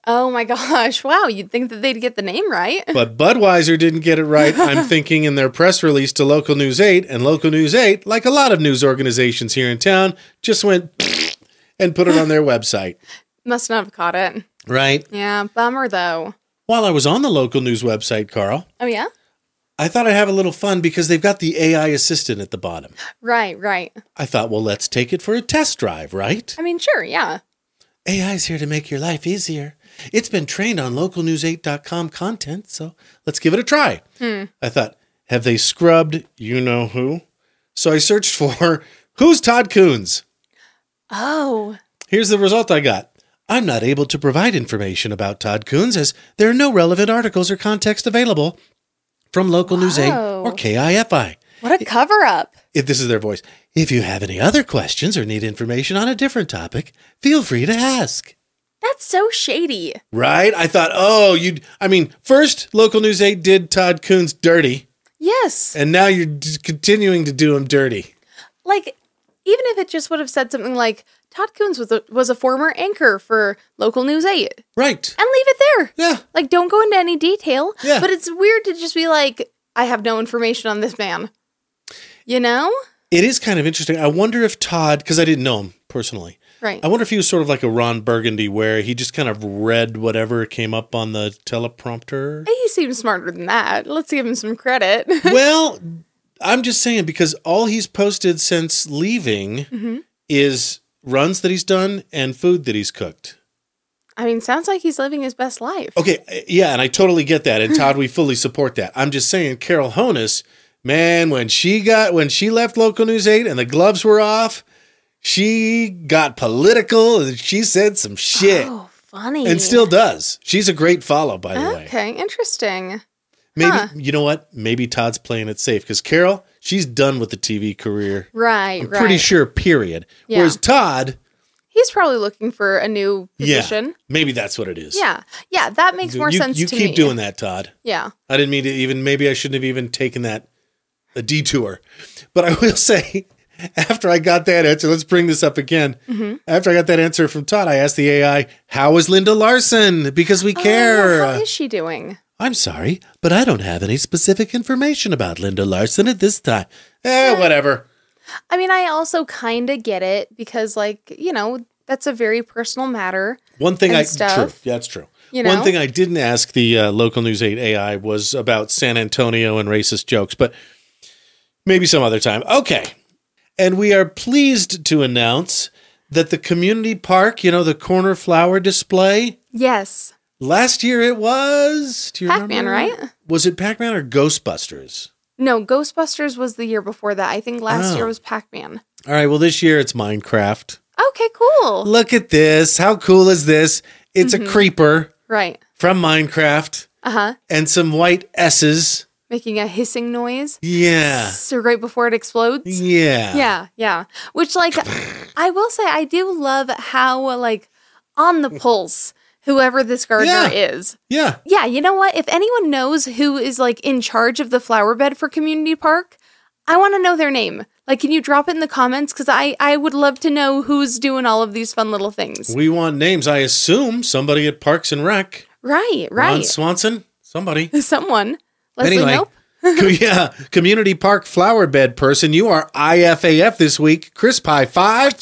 Oh my gosh. Wow. You'd think that they'd get the name right.
But Budweiser didn't get it right, I'm thinking, in their press release to Local News 8. And Local News 8, like a lot of news organizations here in town, just went and put it on their website.
Must not have caught it.
Right?
Yeah. Bummer, though.
While I was on the Local News website, Carl,
Oh, yeah?
I thought I'd have a little fun because they've got the AI assistant at the bottom.
Right, right.
I thought, well, let's take it for a test drive, right?
I mean, sure, yeah.
AI's here to make your life easier. It's been trained on localnews8.com content, so let's give it a try. I thought, have they scrubbed you-know-who? So I searched for, who's Todd Coons?
Oh.
Here's the result I got. I'm not able to provide information about Todd Coons as there are no relevant articles or context available from Local News 8 or KIFI.
What a cover-up.
If this is their voice. If you have any other questions or need information on a different topic, feel free to ask.
That's so shady.
Right? I thought, first Local News 8 did Todd Coons dirty,
Yes.
and now you're continuing to do him dirty.
Like, even if it just would have said something like, Todd Coons was a former anchor for Local News 8.
Right.
And leave it there.
Yeah.
Like, don't go into any detail.
Yeah.
But it's weird to just be like, I have no information on this man. You know?
It is kind of interesting. I wonder if Todd, because I didn't know him personally,
Right.
I wonder if he was sort of like a Ron Burgundy where he just kind of read whatever came up on the teleprompter.
He seems smarter than that. Let's give him some credit.
Well, I'm just saying because all he's posted since leaving is runs that he's done and food that he's cooked.
I mean, sounds like he's living his best life.
Okay, yeah, and I totally get that. And Todd, we fully support that. I'm just saying Carol Honus, man, when she left Local News 8 and the gloves were off, she got political and she said some shit.
Oh, funny.
And still does. She's a great follow, by the way.
Okay, interesting.
Maybe, you know what? Maybe Todd's playing it safe because Carol, she's done with the TV career.
Right,
I'm pretty sure, period.
Yeah.
Whereas Todd,
He's probably looking for a new position.
yeah, maybe that's what it is.
Yeah. Yeah, that makes more sense
you
to me.
keep doing that, Todd.
Yeah.
I didn't mean to maybe I shouldn't have even taken a detour. But I will say, after I got that answer, let's bring this up again. After I got that answer from Todd, I asked the AI, how is Linda Larson? Because we care.
How is she doing?
I'm sorry, but I don't have any specific information about Linda Larson at this time. Whatever.
I mean, I also kind of get it because, like, you know, that's a very personal matter.
One thing
and stuff.
True. Yeah, that's true.
You know?
One thing I didn't ask the Local News 8 AI was about San Antonio and racist jokes, but maybe some other time. Okay. And we are pleased to announce that the community park, the corner flower display,
Yes.
last year it was, do you
Pac-Man,
remember?
right?
Was it Pac-Man or Ghostbusters?
No, Ghostbusters was the year before that. I think last
Oh.
year was Pac-Man.
All right, well, this year it's Minecraft.
Okay, cool.
Look at this. How cool is this? It's a creeper
Right.
from Minecraft
Uh-huh.
and some white S's.
Making a hissing noise.
Yeah.
So right before it explodes.
Yeah.
Yeah, yeah. Which, like, I will say, I do love how, like, on the pulse, whoever this gardener is.
Yeah.
Yeah, you know what? If anyone knows who is, like, in charge of the flower bed for Community Park, I want to know their name. Like, can you drop it in the comments? Because I would love to know who's doing all of these fun little things.
We want names. I assume somebody at Parks and Rec.
Right,
Ron
right.
Swanson? Somebody.
Someone. Leslie
Anyway.
Nope.
Yeah. Community Park flower bed person. You are IFAF this week. Crisp high five.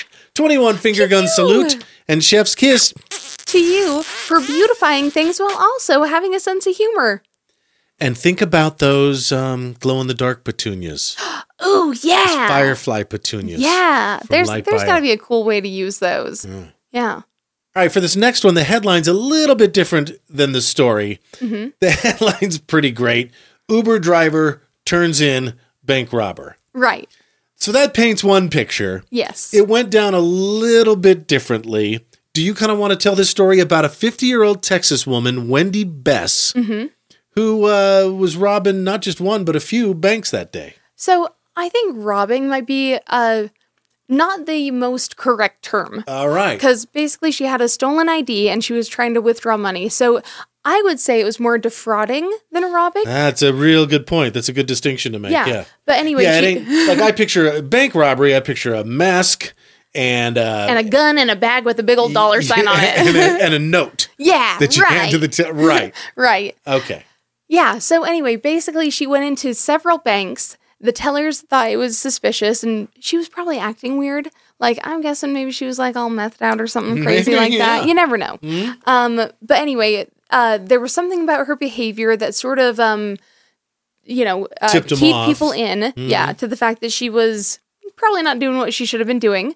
21 finger gun salute. And chef's kiss.
To you for beautifying things while also having a sense of humor.
And think about those glow-in-the-dark petunias.
Oh, yeah.
Firefly petunias.
Yeah. There's
Light
got
Bio.
to be a cool way to use those. Yeah.
All right, for this next one, the headline's a little bit different than the story. The headline's pretty great. Uber driver turns in bank robber.
Right.
So that paints one picture.
Yes.
It went down a little bit differently. Do you kind of want to tell this story about a 50-year-old Texas woman, Wendy Bess, who was robbing not just one, but a few banks that day?
So I think robbing might be not the most correct term.
All right.
Because basically she had a stolen ID and she was trying to withdraw money. So I would say it was more defrauding than robbing.
That's a real good point. That's a good distinction to make. Yeah.
But anyway,
Yeah, it ain't, like I picture a bank robbery, I picture a mask and
a gun and a bag with a big old dollar sign on it.
and a note
Yeah,
that you hand to the right.
Right.
Okay.
Yeah, so anyway, basically she went into several banks. The tellers thought it was suspicious, and she was probably acting weird. Like, I'm guessing maybe she was like all methed out or something crazy like that. You never know. But anyway, there was something about her behavior that sort of,
Tipped 'em
keep
off.
people in. Yeah, to the fact that she was probably not doing what she should have been doing.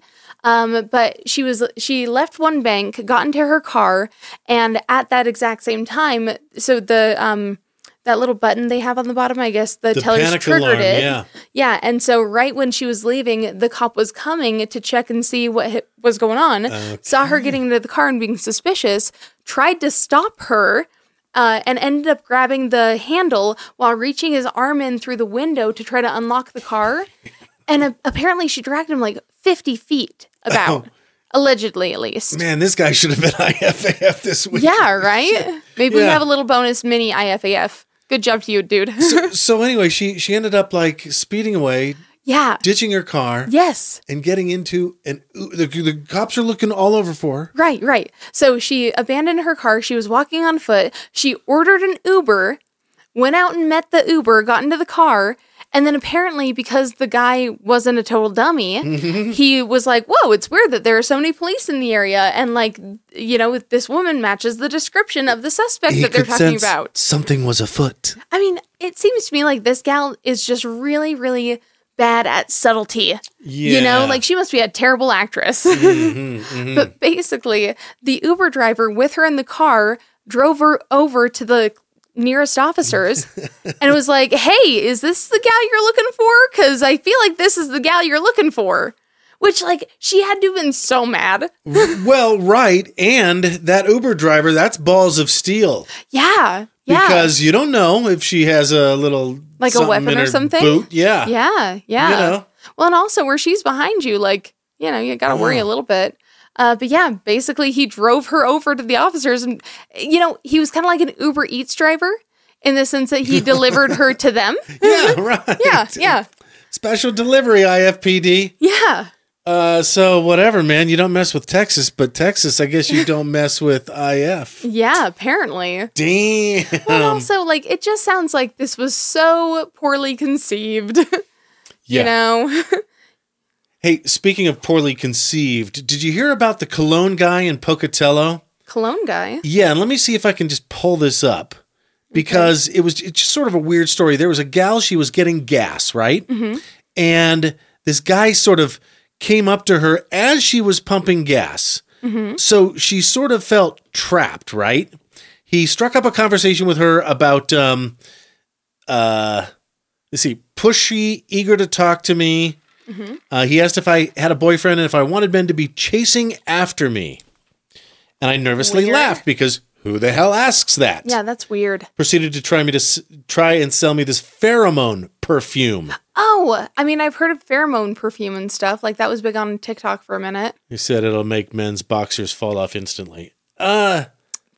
But she left one bank, got into her car, and at that exact same time, so the that little button they have on the bottom, I guess the tellers
panic
triggered
alarm,
it.
yeah.
Yeah, and so right when she was leaving, the cop was coming to check and see what was going on, saw her getting into the car and being suspicious, tried to stop her, and ended up grabbing the handle while reaching his arm in through the window to try to unlock the car. And apparently she dragged him like 50 feet about. Allegedly, at least.
Man, this guy should have been IFAF this week.
Yeah, right? Maybe we
Yeah.
have a little bonus mini IFAF. Good job to you, dude.
So anyway, she ended up like speeding away,
Yeah.
ditching her car,
Yes.
and getting into the cops are looking all over for her.
Right. So she abandoned her car. She was walking on foot. She ordered an Uber, went out and met the Uber, got into the car, and then apparently because the guy wasn't a total dummy, he was like, whoa, it's weird that there are so many police in the area. And like, this woman matches the description of the suspect that they're talking about.
Something was afoot.
I mean, it seems to me like this gal is just really, really bad at subtlety.
Yeah.
Like she must be a terrible actress. But basically, the Uber driver with her in the car drove her over to the nearest officers and was like, hey, is this the gal you're looking for? Because I feel like this is the gal you're looking for. Which, like, she had to have been so mad.
Well, right. And that Uber driver, that's balls of steel.
Yeah.
Because you don't know if she has a little
like a
something
weapon
in
or
her
something.
Boot. Yeah.
Yeah. Well, and also where she's behind you, like, you got to worry a little bit. But yeah, basically he drove her over to the officers and, he was kind of like an Uber Eats driver in the sense that he delivered her to them.
Yeah, right.
Yeah.
Special delivery, IFPD.
Yeah.
So whatever, man. You don't mess with Texas, but Texas, I guess you don't mess with IF.
Yeah, apparently.
Damn.
Well, also, like, it just sounds like this was so poorly conceived.
Yeah. Hey, speaking of poorly conceived, did you hear about the cologne guy in Pocatello?
Cologne guy?
Yeah, and let me see if I can just pull this up. Because it's just sort of a weird story. There was a gal, she was getting gas, right? Mm-hmm. And this guy sort of came up to her as she was pumping gas. Mm-hmm. So she sort of felt trapped, right? He struck up a conversation with her about, pushy, eager to talk to me. Mm-hmm. He asked if I had a boyfriend and if I wanted men to be chasing after me. And I nervously laughed because who the hell asks that?
Yeah, that's weird.
Proceeded to try and sell me this pheromone perfume.
Oh, I mean, I've heard of pheromone perfume and stuff. Like, that was big on TikTok for a minute.
He said it'll make men's boxers fall off instantly.
Also,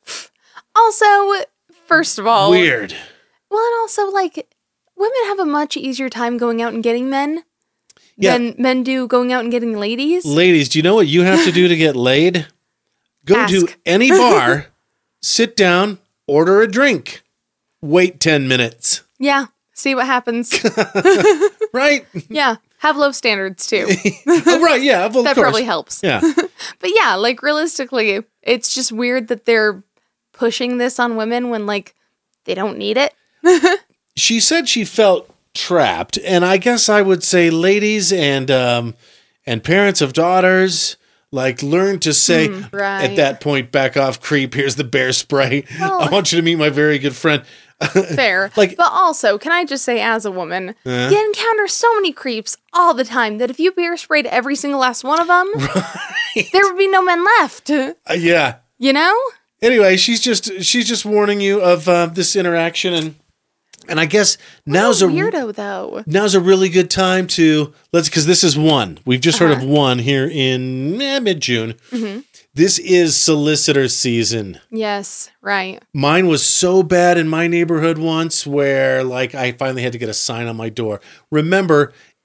first of all...
Weird.
Well, and also, like, women have a much easier time going out and getting men than men do going out and getting ladies.
Ladies, do you know what you have to do to get laid? Go to any bar, sit down, order a drink, wait 10 minutes.
Yeah, see what happens.
Right?
Yeah, have low standards, too.
Oh, right, yeah, well,
That
of course.
probably helps.
Yeah.
But yeah, like, realistically, it's just weird that they're pushing this on women when, like, they don't need it.
She said she felt trapped, and I guess I would say ladies and parents of daughters, like, learn to say
right.
at that point, back off, creep, here's the bear spray.
Well,
I want you to meet my very good friend.
Fair.
Like-
but also, can I just say, as a woman, you encounter so many creeps all the time that if you bear sprayed every single last one of them, there would be no men left.
Yeah.
You know?
Anyway, she's just warning you of this interaction, and I guess now's
Weirdo, though.
Now's a really good time to because this is one. We've just heard of one here in mid-June. Mm-hmm. This is solicitor season.
Yes, right.
Mine was so bad in my neighborhood once where, like, I finally had to get a sign on my door. Remember,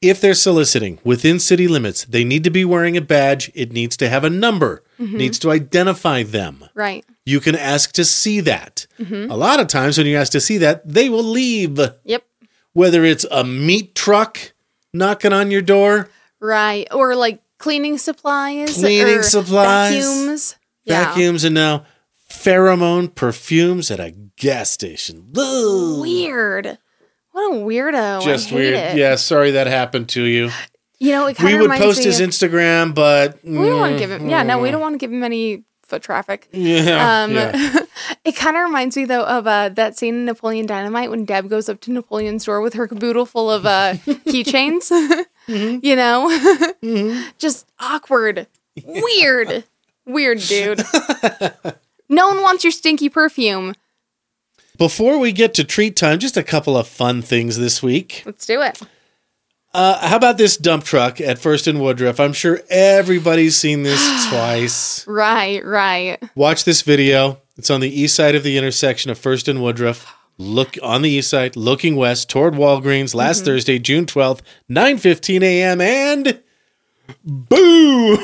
if they're soliciting within city limits, they need to be wearing a badge. It needs to have a number, needs to identify them.
Right.
You can ask to see that. A lot of times when you ask to see that, they will leave.
Yep.
Whether it's a meat truck knocking on your door,
Right. Or like cleaning supplies.
Cleaning
or
supplies.
Vacuums. Yeah.
vacuums, and now pheromone perfumes at a gas station. Ugh.
Weird. What a weirdo.
Just
I hate
weird.
It.
Yeah, sorry that happened to you.
You know, it kind
We
of
would
reminds
post
me
his
of-
Instagram, but
We don't want to give him. Yeah, no, we don't want to give him any foot traffic.
yeah.
It kind of reminds me though of that scene in Napoleon Dynamite when Deb goes up to Napoleon's door with her caboodle full of keychains. You know, just awkward, weird, dude. No one wants your stinky perfume.
Before we get to treat time, just a couple of fun things this week.
Let's do it.
How about this dump truck at First and Woodruff? I'm sure everybody's seen this twice.
Right.
Watch this video. It's on the east side of the intersection of First and Woodruff. Look on the east side, looking west toward Walgreens last Thursday, June 12th, 9:15 a.m. And boo!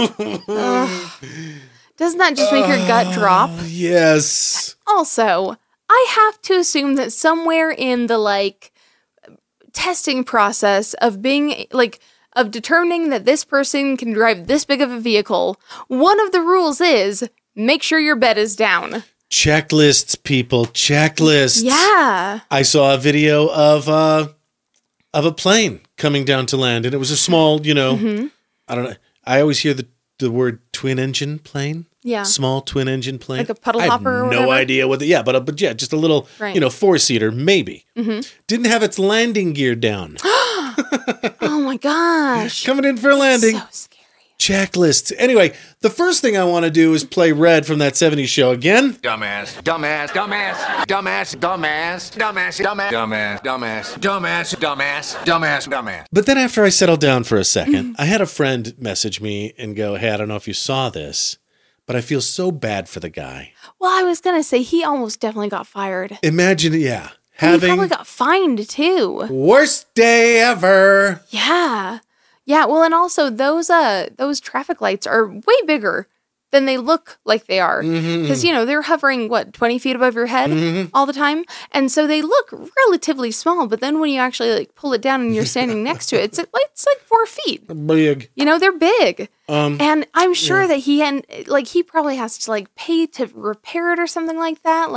Doesn't that just make your gut drop?
Yes.
Also, I have to assume that somewhere in the testing process of being of determining that this person can drive this big of a vehicle, one of the rules is make sure your bed is down.
Checklists, people, checklists.
Yeah.
I saw a video of a plane coming down to land, and it was a small, I don't know. I always hear the word twin engine plane.
Yeah.
Small twin engine plane.
Like a puddle
I have
hopper or
no
whatever?
idea what but yeah, just a little,
Right.
4-seater, maybe. Didn't have its landing gear down.
Oh my gosh.
Coming in for a landing.
So scary.
Checklists. Anyway, the first thing I want to do is play Red from that 70s show again.
Dumbass. Dumbass. Dumbass. Dumbass. Dumbass. Dumbass. Dumbass. Dumbass. Dumbass. Dumbass. Dumbass. Dumbass. Dumbass.
But then after I settled down for a second, I had a friend message me and go, hey, I don't know if you saw this, but I feel so bad for the guy.
Well, I was going to say he almost definitely got fired.
Imagine, yeah,
And he
having
probably got fined too.
worst day ever.
Yeah. Yeah, well, and also those traffic lights are way bigger than they look like they are. Because, they're hovering, 20 feet above your head all the time? And so they look relatively small, but then when you actually pull it down and you're standing next to it, it's like 4 feet.
Big.
They're big. And I'm sure that he probably has to pay to repair it or something like that.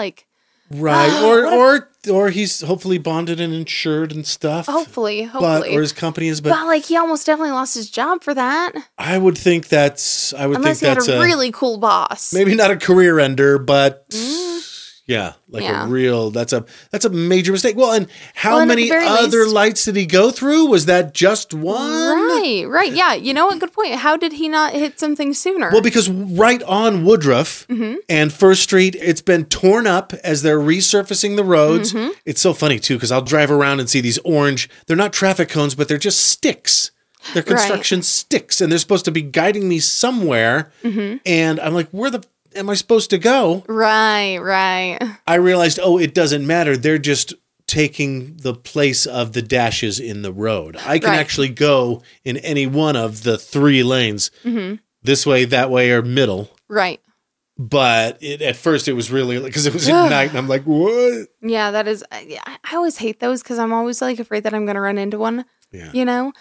Right. Or he's hopefully bonded and insured and stuff.
Hopefully.
Or his company is.
But he almost definitely lost his job for that.
I would think that's.
Unless he had a really cool boss.
Maybe not a career ender, but yeah,
Yeah.
a real. That's a major mistake. Well, and how
and at
many
the very
other
least-
lights did he go through? Was that just one?
Right. Yeah. You know what? Good point. How did he not hit something sooner?
Well, because right on Woodruff and First Street, it's been torn up as they're resurfacing the roads. It's so funny, too, because I'll drive around and see these orange, they're not traffic cones, but they're just sticks. They're construction sticks, and they're supposed to be guiding me somewhere. And I'm like, where the am I supposed to go?
Right.
I realized, it doesn't matter. They're just taking the place of the dashes in the road. I can
Right.
actually go in any one of the 3 lanes, this way, that way, or middle.
Right.
But at first it was really because it was at night, and I'm like, what?
Yeah, that is. I always hate those because I'm always afraid that I'm going to run into one.
Yeah.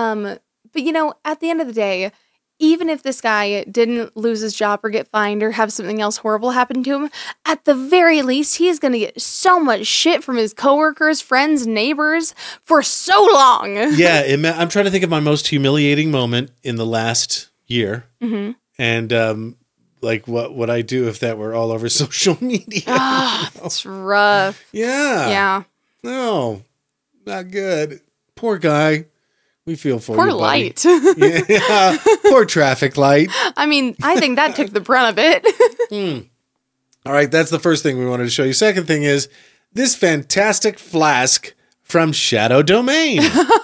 But at the end of the day, even if this guy didn't lose his job or get fined or have something else horrible happen to him, at the very least, he is going to get so much shit from his coworkers, friends, neighbors for so long.
Yeah, I'm trying to think of my most humiliating moment in the last year, and what would I do if that were all over social media?
It's rough.
Yeah.
Yeah.
No, not good. Poor guy. We feel for
Poor
you, buddy.
light.
Yeah. Poor traffic light.
I mean, I think that took the brunt of it.
All right, that's the first thing we wanted to show you. Second thing is this fantastic flask from Shadow Domain.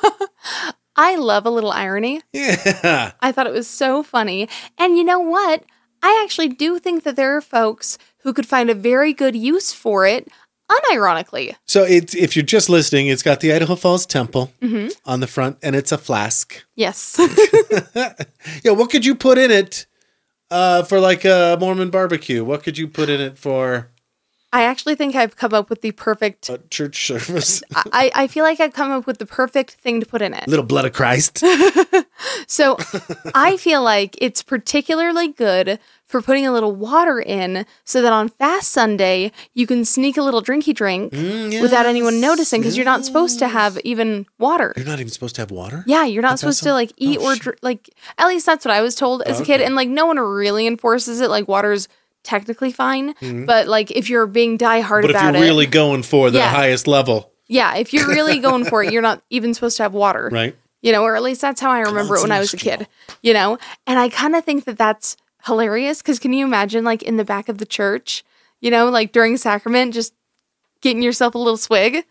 I love a little irony.
Yeah.
I thought it was so funny. And you know what? I actually do think that there are folks who could find a very good use for it unironically.
So if you're just listening, it's got the Idaho Falls Temple on the front, and it's a flask.
Yes.
Yeah, what could you put in it for like a Mormon barbecue? What could you put in it for
I actually think I've come up with the perfect...
a church service?
I feel like I've come up with the perfect thing to put in it.
Little blood of Christ.
So I feel like it's particularly good for putting a little water in so that on Fast Sunday, you can sneak a little drinky drink without anyone noticing because you're not supposed to have even water.
You're not even supposed to have water?
Yeah, you're not supposed to like eat or like, at least that's what I was told as a kid. And like no one really enforces it. Like water's technically fine. But like if you're being diehard
But if
about
you're
it.
really going for the
Yeah.
highest level.
Yeah, if you're really going for it, you're not even supposed to have water.
Right.
You know, or at least that's how I remember it when I was a kid, you know? And I kind of think that that's hilarious because can you imagine like in the back of the church, you know, like during sacrament, just getting yourself a little swig?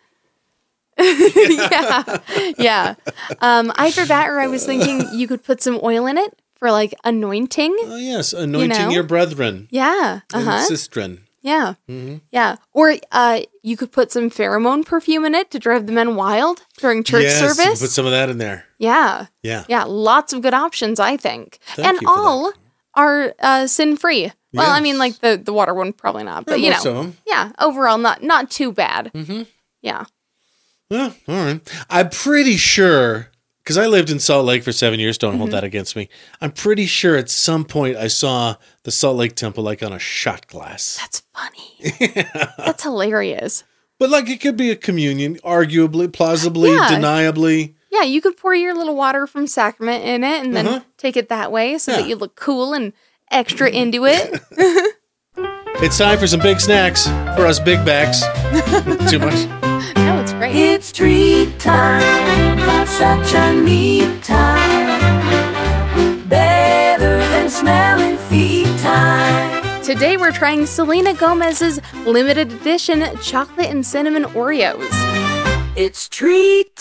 Yeah. Either that or I was thinking you could put some oil in it for like anointing.
Oh, yes. Anointing
know?
your brethren
Yeah.
and sistren.
Yeah. Yeah. Or you could put some pheromone perfume in it to drive the men wild during church
Yes, you can
service.
put some of that in there.
Yeah.
Yeah.
Yeah. Lots of good options, I think.
Thank
and
you for
all are sin free. Well, I mean,
Yes.
like the water one, probably not. But, you
most
know.
of 'em.
Yeah. Overall, not too bad. Mm-hmm. Yeah.
Well, all right. I'm pretty sure, because I lived in Salt Lake for 7 years, don't
Mm-hmm.
hold that against me. I'm pretty sure at some point I saw the Salt Lake Temple like on a shot glass.
That's funny. That's hilarious.
But like it could be a communion, arguably, plausibly,
Yeah.
deniably.
Yeah. You could pour your little water from sacrament in it and then take it that way so that
Yeah.
you look cool and extra into it.
It's time for some big snacks for us big bags. Too much.
No, it's great.
It's treat time, such a neat time. Better than smelling feet time.
Today we're trying Selena Gomez's limited edition chocolate and cinnamon Oreos.
It's treat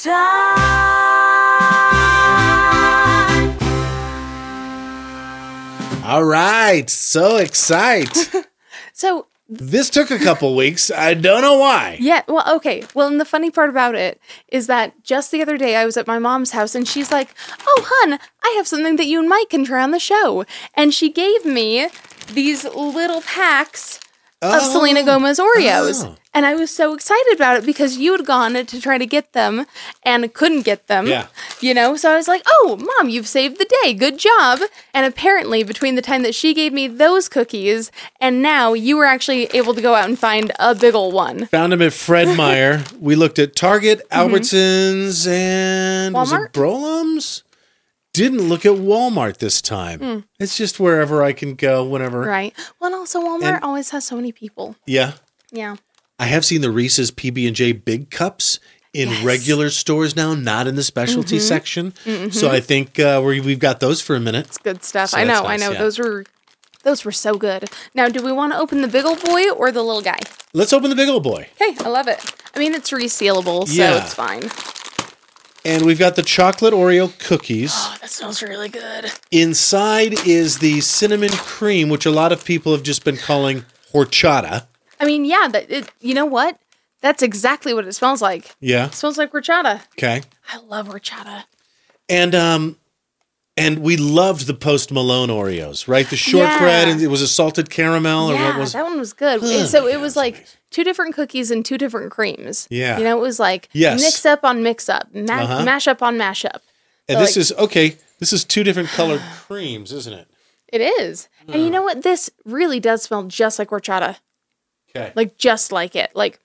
time.
All right. So excited.
So
This took a couple weeks. I don't know why.
yeah, well, okay. Well, and the funny part about it is that just the other day I was at my mom's house and she's like, "Oh, hun, I have something that you and Mike can try on the show." And she gave me these little packs of Selena Gomez Oreos.
Oh.
And I was so excited about it because you had gone to try to get them and couldn't get them.
Yeah.
You know, so I was like, "Oh, Mom, you've saved the day. Good job." And apparently, between the time that she gave me those cookies and now, you were actually able to go out and find a big ol' one.
Found him at Fred Meyer. We looked at Target, Albertsons, and was
Walmart?
it Brolum's? Didn't look at Walmart this time. It's just wherever I can go whenever.
Right. Well, and also Walmart
And-
always has so many people.
Yeah.
Yeah.
I have seen the Reese's PB&J big cups in
Yes.
regular stores now, not in the specialty section. So I think we've got those for a minute.
It's good stuff.
So
I
that's
know.
nice,
I know.
yeah.
Those were so good. Now, do we want to open the big old boy or the little guy?
Let's open the big old boy.
Okay, I love it. I mean, it's resealable, so
Yeah.
it's fine.
And we've got the chocolate Oreo cookies.
Oh, that smells really good.
Inside is the cinnamon cream, which a lot of people have just been calling horchata.
I mean, yeah, you know what? That's exactly what it smells like.
Yeah.
It smells like horchata.
Okay.
I love horchata.
And we loved the Post Malone Oreos, right? The shortbread,
Yeah.
and it was a salted caramel, or
Yeah,
what was
that one was good. So it was like 2 different cookies and 2 different creams.
Yeah.
You know, it was like
Yes.
mix up on mix up, mash up on mash up.
And
So,
this
like-
is okay. This is 2 different colored creams, isn't it?
It is. And you know what? This really does smell just like horchata.
Okay.
Like, just like it. Like,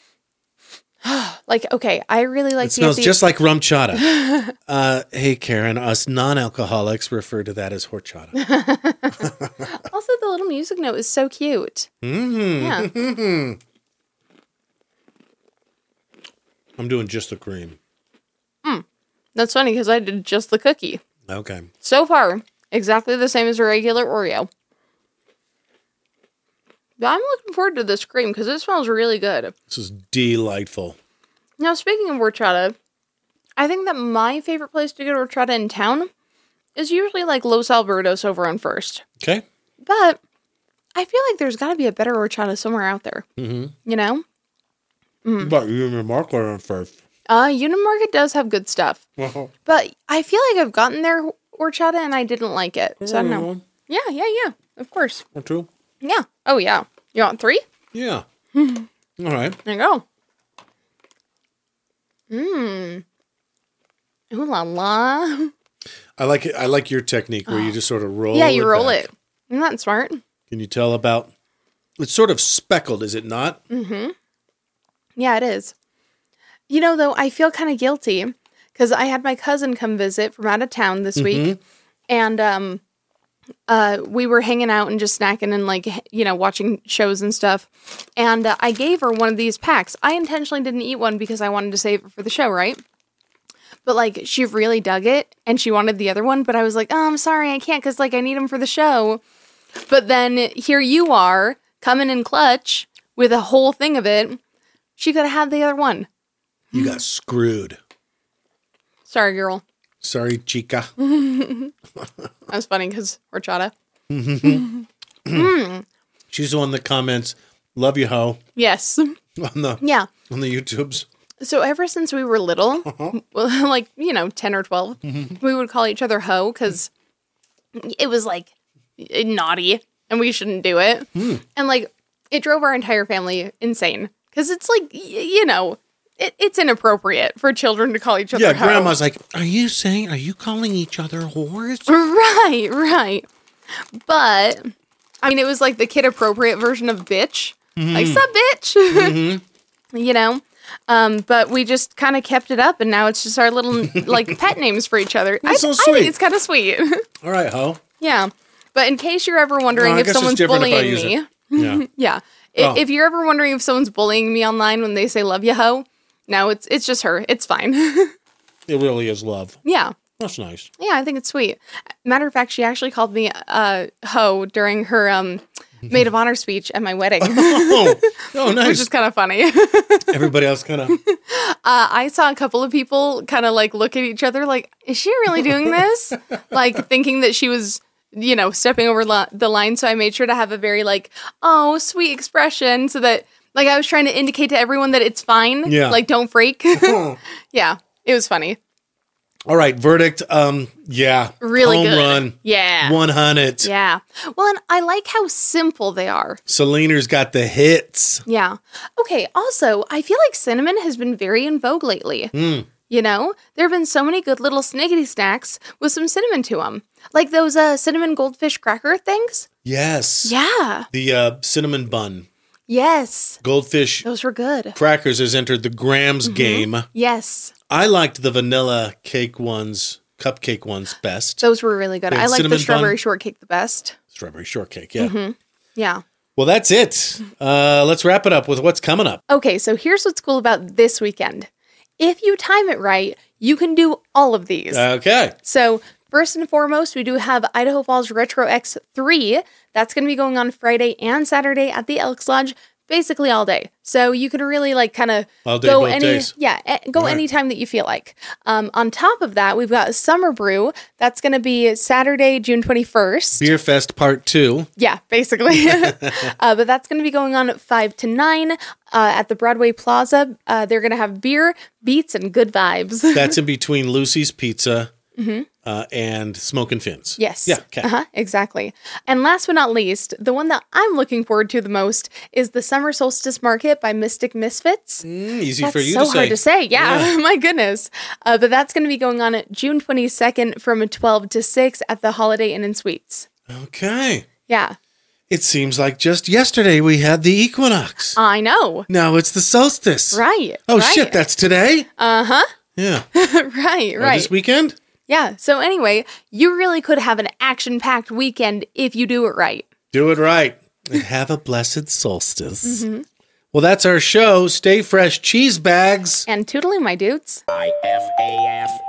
okay, I really like
It smells
the
just like rum chata. Hey, Karen, us non-alcoholics refer to that as horchata.
Also, the little music note is so cute. Yeah.
I'm doing just the cream.
That's funny because I did just the cookie.
Okay.
So far, exactly the same as a regular Oreo. But I'm looking forward to this cream because it smells really good.
This is delightful.
Now, speaking of horchata, I think that my favorite place to get horchata in town is usually like Los Albertos over on First.
Okay.
But I feel like there's got to be a better horchata somewhere out there. Mm-hmm. You know?
But Unimarket on first.
Unimarket does have good stuff. But I feel like I've gotten their horchata and I didn't like it. So I don't know. Yeah. Of course.
Or two?
Yeah. Oh, yeah. You want 3?
Yeah. All right.
There you go. Ooh la la.
I like it. I like your technique where you just sort of roll it.
Yeah, you roll
back.
it. Isn't that smart?
Can you tell about... It's sort of speckled, is it not?
Yeah, it is. You know, though, I feel kind of guilty because I had my cousin come visit from out of town this week. And we were hanging out and just snacking and, like, you know, watching shows and stuff. And I gave her one of these packs. I intentionally didn't eat one because I wanted to save it for the show, right? But, like, she really dug it, and she wanted the other one. But I was like, oh, I'm sorry, I can't, because, like, I need them for the show. But then here you are, coming in clutch with a whole thing of it. She could have had the other one.
You got screwed.
Sorry, girl.
Sorry, chica.
That was funny, because horchata.
She's the one that comments, love you, ho,
Yes.
on the YouTubes.
So ever since we were little, well, like, you know, 10 or 12, we would call each other ho because it was, like, naughty and we shouldn't do it. And, like, it drove our entire family insane because it's, like, you know, it's inappropriate for children to call each other ho.
Grandma's like, are you calling each other whores?
Right. But, I mean, it was, like, the kid-appropriate version of bitch. Like, sup, bitch? You know? But we just kind of kept it up, and now it's just our little, like, pet names for each other.
That's so
I
sweet.
think it's kind of sweet.
All right, ho.
Yeah. But in case you're ever wondering
I
if
guess it's
someone's
different if I
bullying
use
me,
it. Yeah.
yeah.
Oh.
If you're ever wondering if someone's bullying me online when they say love ya ho, no, it's just her. It's fine.
It really is love.
Yeah.
That's nice.
Yeah, I think it's sweet. Matter of fact, she actually called me ho during her maid of honor speech at my wedding.
Oh, nice.
Which is kind of funny.
Everybody else kind of...
I saw a couple of people kind of like look at each other like, is she really doing this? Like thinking that she was, you know, stepping over the line. So I made sure to have a very like, oh, sweet expression so that like I was trying to indicate to everyone that it's fine.
Yeah.
Like, don't freak. Yeah, it was funny.
All right, verdict. Yeah.
Really
Home
good.
run.
Yeah.
100.
Yeah. Well, and I like how simple they are.
Selena's got the hits.
Yeah. Okay. Also, I feel like cinnamon has been very in vogue lately. You know, there have been so many good little sniggity snacks with some cinnamon to them. Like those cinnamon goldfish cracker things.
Yes.
Yeah.
The cinnamon bun.
Yes.
Goldfish
Those were good.
crackers has entered the Grams game.
Yes.
I liked the vanilla cake ones, cupcake ones best.
Those were really good.
The
I like the
cinnamon
strawberry
bun?
shortcake the best.
Strawberry shortcake, yeah.
Yeah.
Well, that's it. Let's wrap it up with what's coming up.
Okay, so here's what's cool about this weekend. If you time it right, you can do all of these.
Okay.
So first and foremost, we do have Idaho Falls Retro X3. That's going to be going on Friday and Saturday at the Elks Lodge, basically all day. So you can really like kind of
All day,
go
both days.
go
Right.
anytime that you feel like. On top of that, we've got Summer Brew. That's going to be Saturday, June 21st.
Beer Fest Part 2.
Yeah, basically. But that's going to be going on at 5 to 9 at the Broadway Plaza. They're going to have beer, beats, and good vibes.
That's in between Lucy's Pizza and Smokin' Fins.
Yes.
Yeah, okay.
Exactly. And last but not least, the one that I'm looking forward to the most is the Summer Solstice Market by Mystic Misfits.
Easy
That's
for you
so
to say.
hard to say. Yeah, my goodness. But that's going to be going on June 22nd from 12 to 6 at the Holiday Inn and Suites.
Okay.
Yeah,
It seems like just yesterday we had the equinox.
I know.
Now it's the solstice.
Right.
Oh,
right.
shit, that's today? Uh-huh. Yeah.
right.
Or
Right.
this weekend?
Yeah. So anyway, you really could have an action-packed weekend if you do it right.
Do it right. And have a blessed solstice. Well, that's our show. Stay fresh, cheese bags.
And toodling, my dudes.
IFAF